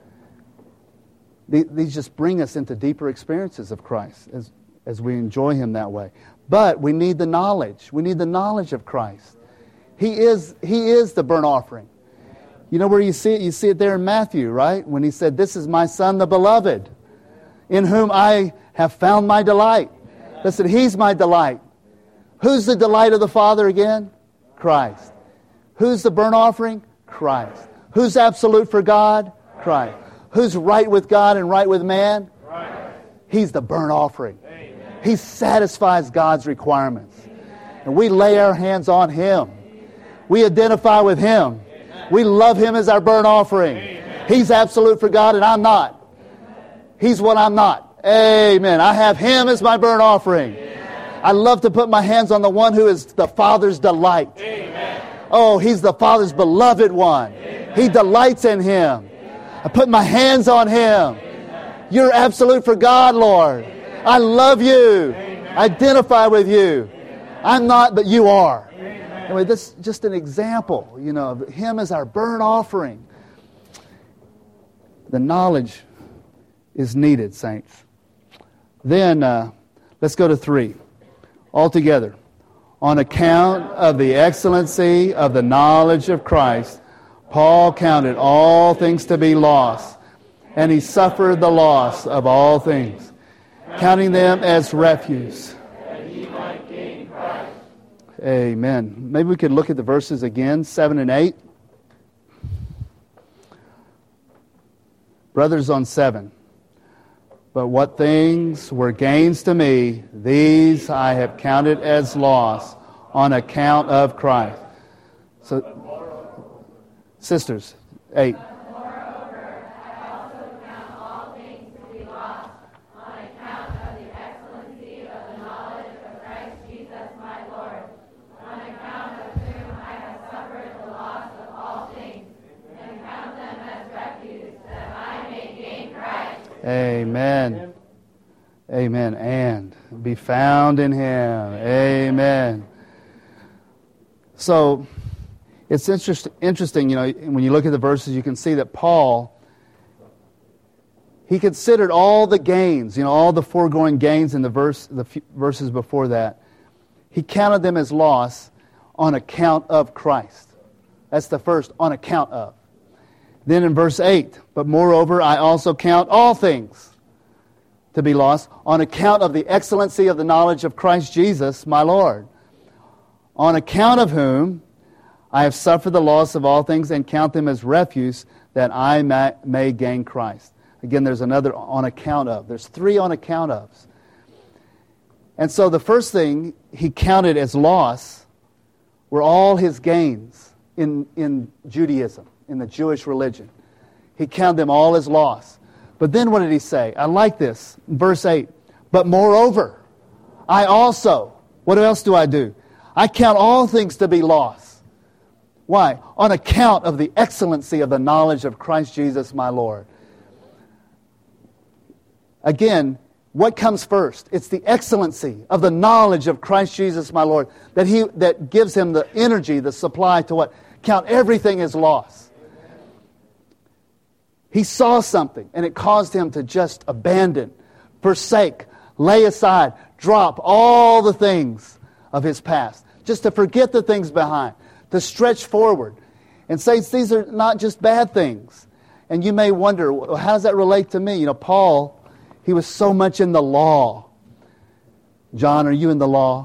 These just bring us into deeper experiences of Christ as, as we enjoy Him that way. But we need the knowledge. We need the knowledge of Christ. He is, he is the burnt offering. You know where you see it? You see it there in Matthew, right? When He said, "This is my Son, the beloved, in whom I have found my delight." Listen, He's my delight. Who's the delight of the Father again? Christ. Who's the burnt offering? Christ. Who's absolute for God? Christ. Who's right with God and right with man? Christ. He's the burnt offering. Amen. He satisfies God's requirements. Amen. And we lay our hands on Him. Amen. We identify with Him. Amen. We love Him as our burnt offering. Amen. He's absolute for God and I'm not. Amen. He's what I'm not. Amen. I have Him as my burnt offering. Amen. I love to put my hands on the one who is the Father's delight. Amen. Oh, He's the Father's beloved one. Amen. He delights in Him. I put my hands on Him. Amen. You're absolute for God, Lord. Amen. I love you. Amen. Identify with you. Amen. I'm not, but you are. Amen. Anyway, this is just an example, you know, of Him as our burnt offering. The knowledge is needed, saints. Then, uh, let's go to three. All together. On account of the excellency of the knowledge of Christ, Paul counted all things to be lost, and he suffered the loss of all things, counting them as refuse. That he might gain Christ. Amen. Maybe we could look at the verses again, seven and eight. Brothers, on seven. But what things were gains to me, these I have counted as loss on account of Christ. So, sisters, eight.
Moreover, I also count all things to be lost on account of the excellency of the knowledge of Christ Jesus my Lord, on account of whom I have suffered the loss of all things, and count them as refuse, that I may gain Christ.
Amen. Amen. And be found in Him. Amen. So, it's interest, interesting, you know, when you look at the verses, you can see that Paul, he considered all the gains, you know, all the foregoing gains in the verse, the f- verses before that. He counted them as loss on account of Christ. That's the first, on account of. Then in verse eight, but moreover, I also count all things to be lost on account of the excellency of the knowledge of Christ Jesus, my Lord, on account of whom I have suffered the loss of all things and count them as refuse, that I may, may gain Christ. Again, there's another on account of. There's three on account ofs. And so the first thing he counted as loss were all his gains in, in Judaism, in the Jewish religion. He counted them all as loss. But then what did he say? I like this. Verse eight. But moreover, I also, what else do I do? I count all things to be lost. Why? On account of the excellency of the knowledge of Christ Jesus my Lord. Again, what comes first? It's the excellency of the knowledge of Christ Jesus my Lord that he that gives him the energy, the supply to what? Count everything as loss. He saw something and it caused him to just abandon, forsake, lay aside, drop all the things of his past. Just to forget the things behind. To stretch forward. And saints, these are not just bad things. And you may wonder, well, how does that relate to me? You know, Paul, he was so much in the law. John, are you in the law?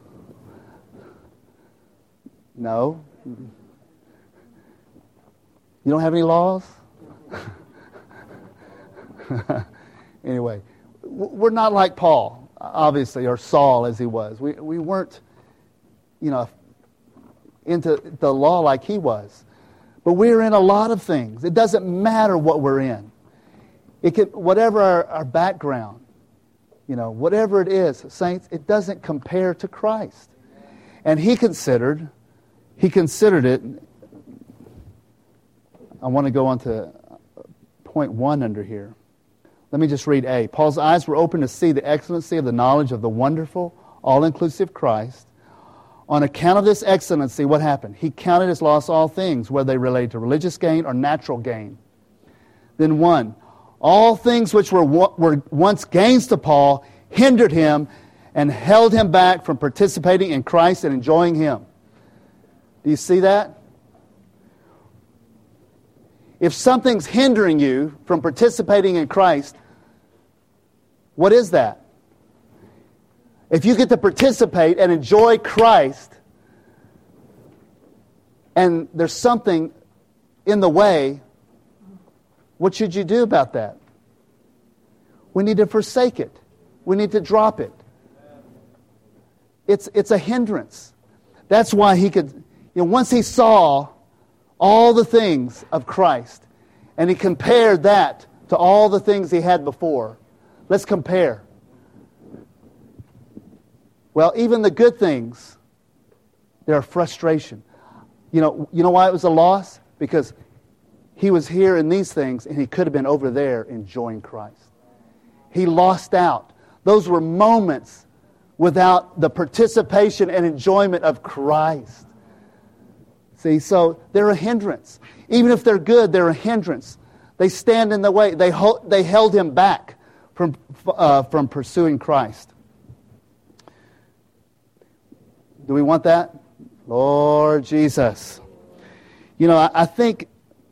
No. You don't have any laws? Anyway, we're not like Paul, obviously, or Saul as he was. We we weren't, you know, into the law like he was. But we're in a lot of things. It doesn't matter what we're in. It can, whatever our, our background, you know, whatever it is, saints, it doesn't compare to Christ. And he considered, he considered it. I want to go on to point one under here. Let me just read A. Paul's eyes were open to see the excellency of the knowledge of the wonderful, all-inclusive Christ. On account of this excellency, what happened? He counted as loss all things, whether they relate to religious gain or natural gain. Then one, all things which were, were once gains to Paul hindered him and held him back from participating in Christ and enjoying Him. Do you see that? If something's hindering you from participating in Christ, what is that? If you get to participate and enjoy Christ, and there's something in the way, what should you do about that? We need to forsake it. We need to drop it. It's, it's a hindrance. That's why he could, you know, once he saw all the things of Christ, and he compared that to all the things he had before. Let's compare. Well, even the good things, they're a frustration. You know, you know why it was a loss? Because he was here in these things, and he could have been over there enjoying Christ. He lost out. Those were moments without the participation and enjoyment of Christ. See, so they're a hindrance. Even if they're good, they're a hindrance. They stand in the way. They hold, they held him back from uh, from pursuing Christ. Do we want that? Lord Jesus. You know, I, I think,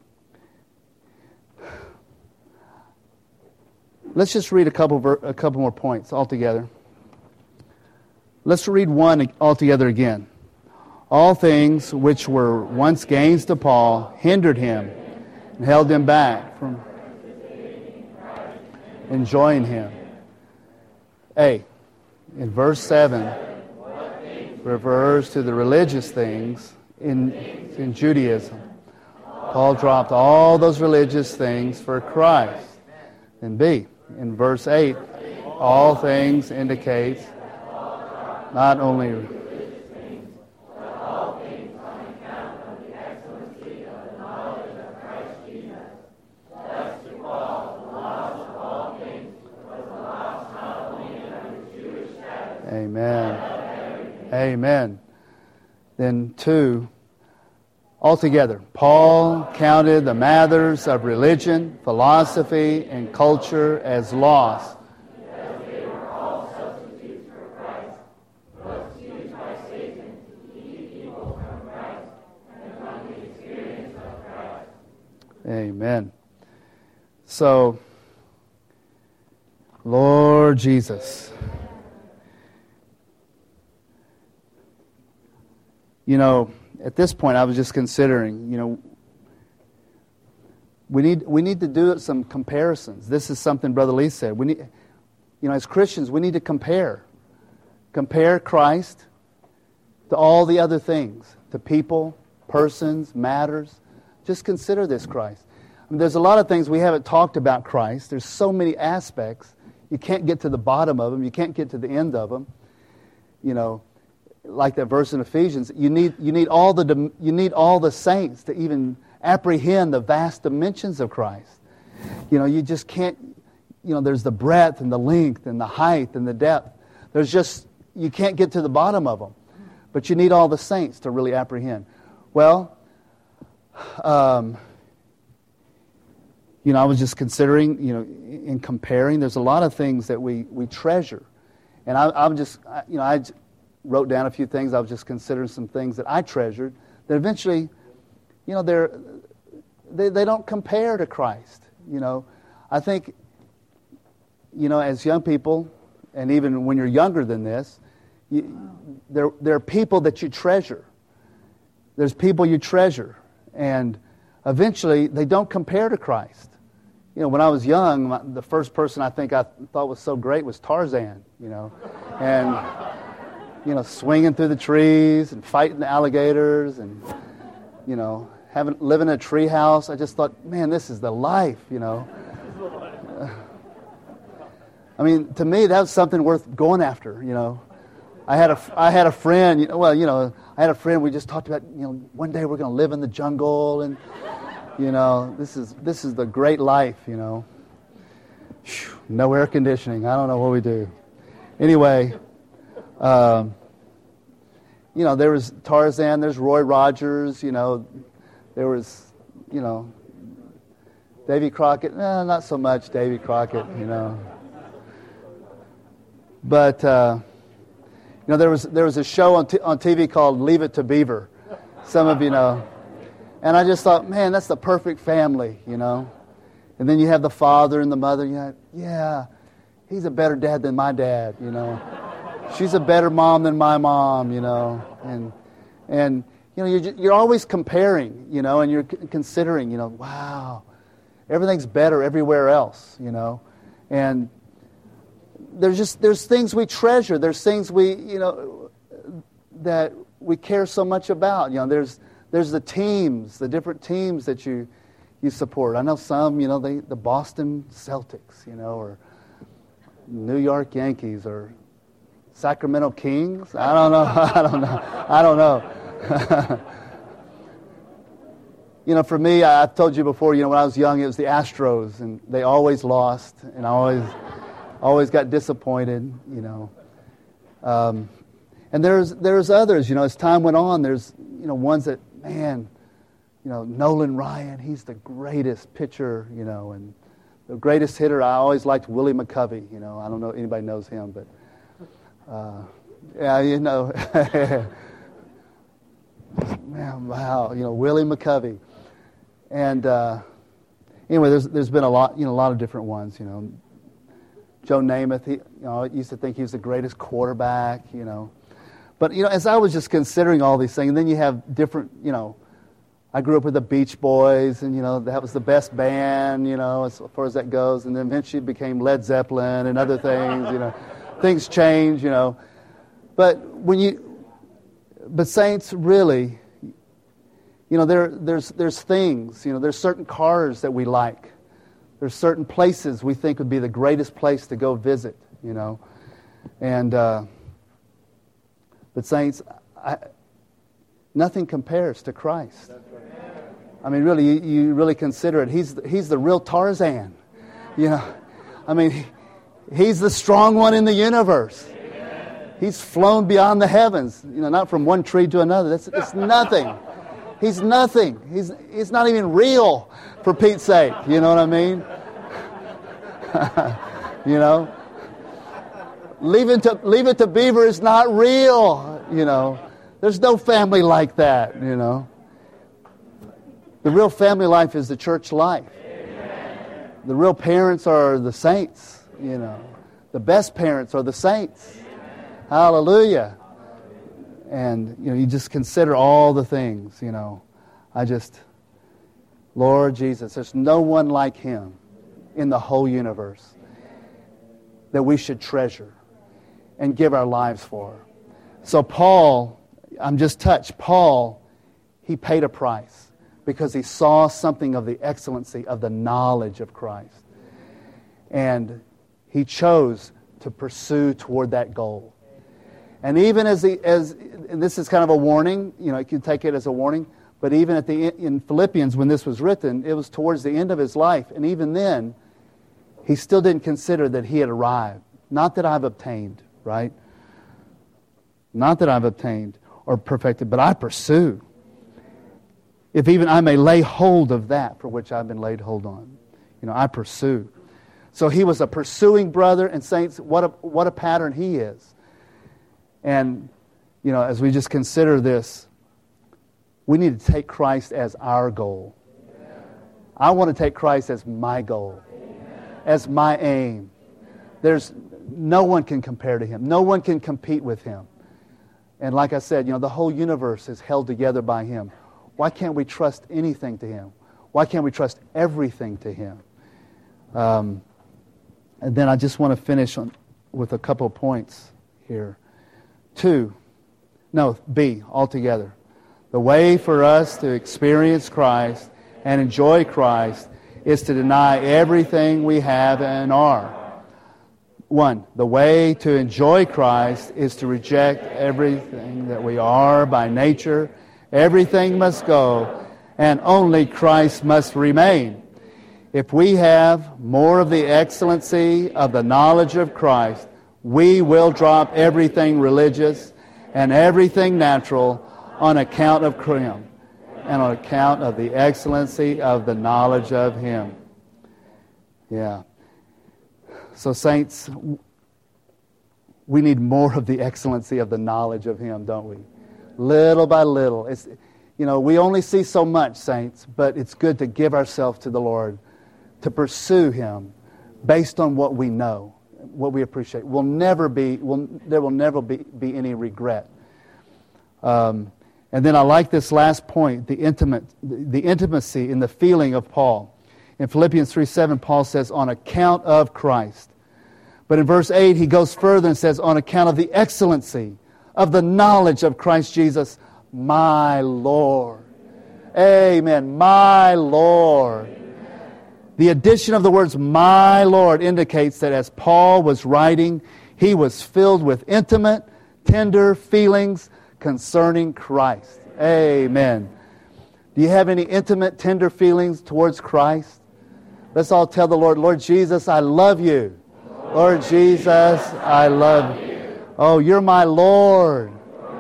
let's just read a couple ver- a couple more points altogether. Let's read one altogether again. All things which were once gains to Paul hindered him and held him back from enjoying Him. A, in verse seven, refers to the religious things in, in Judaism. Paul dropped all those religious things for Christ. And B, in verse eight, all things indicates not only Amen. Amen. Then two, altogether, Paul counted the matters of religion, philosophy, and culture as loss. Because they were all substitutes for Christ, thus used by Satan to keep people from Christ and from the experience of Christ. Amen. So, Lord Jesus, you know, at this point, I was just considering, you know, we need we need to do some comparisons. This is something Brother Lee said. We need, you know, as Christians, we need to compare. Compare Christ to all the other things, to people, persons, matters. Just consider this Christ. I mean, there's a lot of things we haven't talked about Christ. There's so many aspects. you can't get to the bottom of them. You can't get to the end of them. You know, like that verse in Ephesians, you need you need all the you need all the saints to even apprehend the vast dimensions of Christ. You know, you just can't. You know, there's the breadth and the length and the height and the depth. There's just you can't get to the bottom of them, but you need all the saints to really apprehend. Well, um, you know, I was just considering, you know, in comparing. There's a lot of things that we we treasure, and I, I'm just, I, you know, I wrote down a few things. I was just considering some things that I treasured that eventually, you know, they're they they don't compare to Christ. You know, I think, you know, as young people, and even when you're younger than this, you, there there are people that you treasure. There's people you treasure, and eventually they don't compare to Christ. You know, when I was young, my, the first person I think I thought was so great was Tarzan. You know, and you know, swinging through the trees and fighting the alligators, and you know, having living in a tree house. I just thought, man, this is the life. You know. I mean, to me, that was something worth going after, you know. I had a, I had a friend, you know, well, you know, I had a friend, we just talked about, you know, one day we're going to live in the jungle, and, you know, this is this is the great life, you know. Whew, no air conditioning. I don't know what we do. Anyway, um, you know, there was Tarzan, there's Roy Rogers, you know, there was, you know, Davy Crockett. Eh, not so much Davy Crockett, you know. But uh, you know, there was there was a show on t- on T V called Leave It to Beaver. Some of you know, and I just thought, man, that's the perfect family, you know. And then you have the father and the mother. You know, yeah, he's a better dad than my dad, you know. She's a better mom than my mom, you know. And and you know, you're just, you're always comparing, you know, and you're c- considering, you know, wow, everything's better everywhere else, you know, and. There's just there's things we treasure. There's things we you know that we care so much about. You know, there's there's the teams, the different teams that you you support. I know some, you know, they the Boston Celtics, you know, or New York Yankees, or Sacramento Kings. I don't know. I don't know. I don't know. You know, for me, I've told you before. You know, when I was young, it was the Astros, and they always lost, and I always. Always got disappointed, you know. Um, and there's there's others, you know, as time went on, there's, you know, ones that, man, you know, Nolan Ryan, he's the greatest pitcher, you know, and the greatest hitter. I always liked Willie McCovey, you know. I don't know if anybody knows him, but, uh, yeah, you know. Man, wow, you know, Willie McCovey. And uh, anyway, there's there's been a lot, you know, a lot of different ones, you know. Joe Namath, he, you know, I used to think he was the greatest quarterback, you know. But, you know, as I was just considering all these things, and then you have different, you know, I grew up with the Beach Boys, and, you know, that was the best band, you know, as far as that goes. And then eventually it became Led Zeppelin and other things, you know. Things change, you know. But when you, but saints, really, you know, there, there's, there's things, you know, there's certain cars that we like. There's certain places we think would be the greatest place to go visit, you know. And, uh, but saints, I, nothing compares to Christ. I mean, really, you, you really consider it. He's, he's the real Tarzan, you know. I mean, he, he's the strong one in the universe. He's flown beyond the heavens, you know, not from one tree to another. That's it's nothing. He's nothing. He's he's not even real, for Pete's sake. You know what I mean? You know? Leave it to leave it to Beaver is not real, you know. There's no family like that, you know. The real family life is the church life. Amen. The real parents are the saints, you know. The best parents are the saints. Amen. Hallelujah. And, you know, you just consider all the things, you know. I just, Lord Jesus, there's no one like Him in the whole universe that we should treasure and give our lives for. So Paul, I'm just touched. Paul, he paid a price because he saw something of the excellency of the knowledge of Christ. And he chose to pursue toward that goal. And even as he, as and this is kind of a warning, you know, you can take it as a warning, but even at the in Philippians when this was written, it was towards the end of his life, and even then, he still didn't consider that he had arrived. Not that I've obtained, right? Not that I've obtained or perfected, but I pursue. If even I may lay hold of that for which I've been laid hold on. You know, I pursue. So he was a pursuing brother, and saints, what a, what a pattern he is. And, you know, as we just consider this, we need to take Christ as our goal. I want to take Christ as my goal, as my aim. There's no one can compare to him. No one can compete with him. And like I said, you know, the whole universe is held together by him. Why can't we trust anything to him? Why can't we trust everything to him? Um, and then I just want to finish on, with a couple of points here. Two, no, B, altogether. The way for us to experience Christ and enjoy Christ is to deny everything we have and are. One, the way to enjoy Christ is to reject everything that we are by nature. Everything must go, and only Christ must remain. If we have more of the excellency of the knowledge of Christ, we will drop everything religious and everything natural on account of Him and on account of the excellency of the knowledge of Him. Yeah. So, saints, we need more of the excellency of the knowledge of Him, don't we? Little by little. It's, you know, we only see so much, saints, but it's good to give ourselves to the Lord, to pursue Him based on what we know, what we appreciate. We'll never be, we'll, there will never be, be any regret. Um, and then I like this last point, the intimate, the intimacy in the feeling of Paul. In Philippians three seven, Paul says, on account of Christ. But in verse eight, he goes further and says, on account of the excellency of the knowledge of Christ Jesus, my Lord. Amen. My Lord. The addition of the words, my Lord, indicates that as Paul was writing, he was filled with intimate, tender feelings concerning Christ. Amen. Do you have any intimate, tender feelings towards Christ? Let's all tell the Lord, Lord Jesus, I love you. Lord Jesus, I love you. Oh, you're my Lord.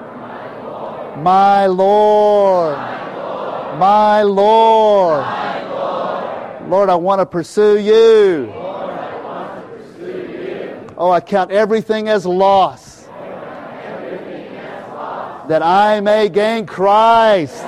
My Lord. My Lord. Lord, I want to pursue you. Oh, I count everything as loss, that I may gain Christ.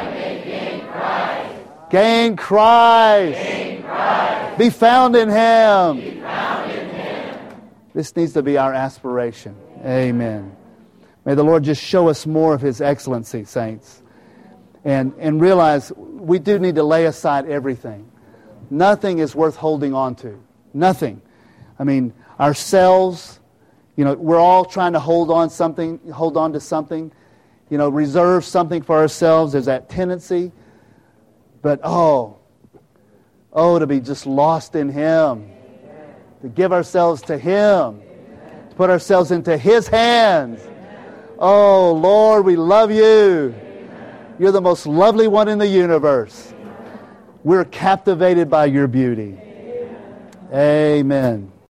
Gain Christ. Be found in Him. This needs to be our aspiration. Amen. May the Lord just show us more of His excellency, saints. And, and realize we do need to lay aside everything. Nothing is worth holding on to. Nothing. I mean, ourselves, you know, we're all trying to hold on something, hold on to something, you know, reserve something for ourselves. There's that tendency. But oh, oh, to be just lost in Him. To give ourselves to Him. To put ourselves into His hands. Oh, Lord, we love you. You're the most lovely one in the universe. We're captivated by your beauty. Amen.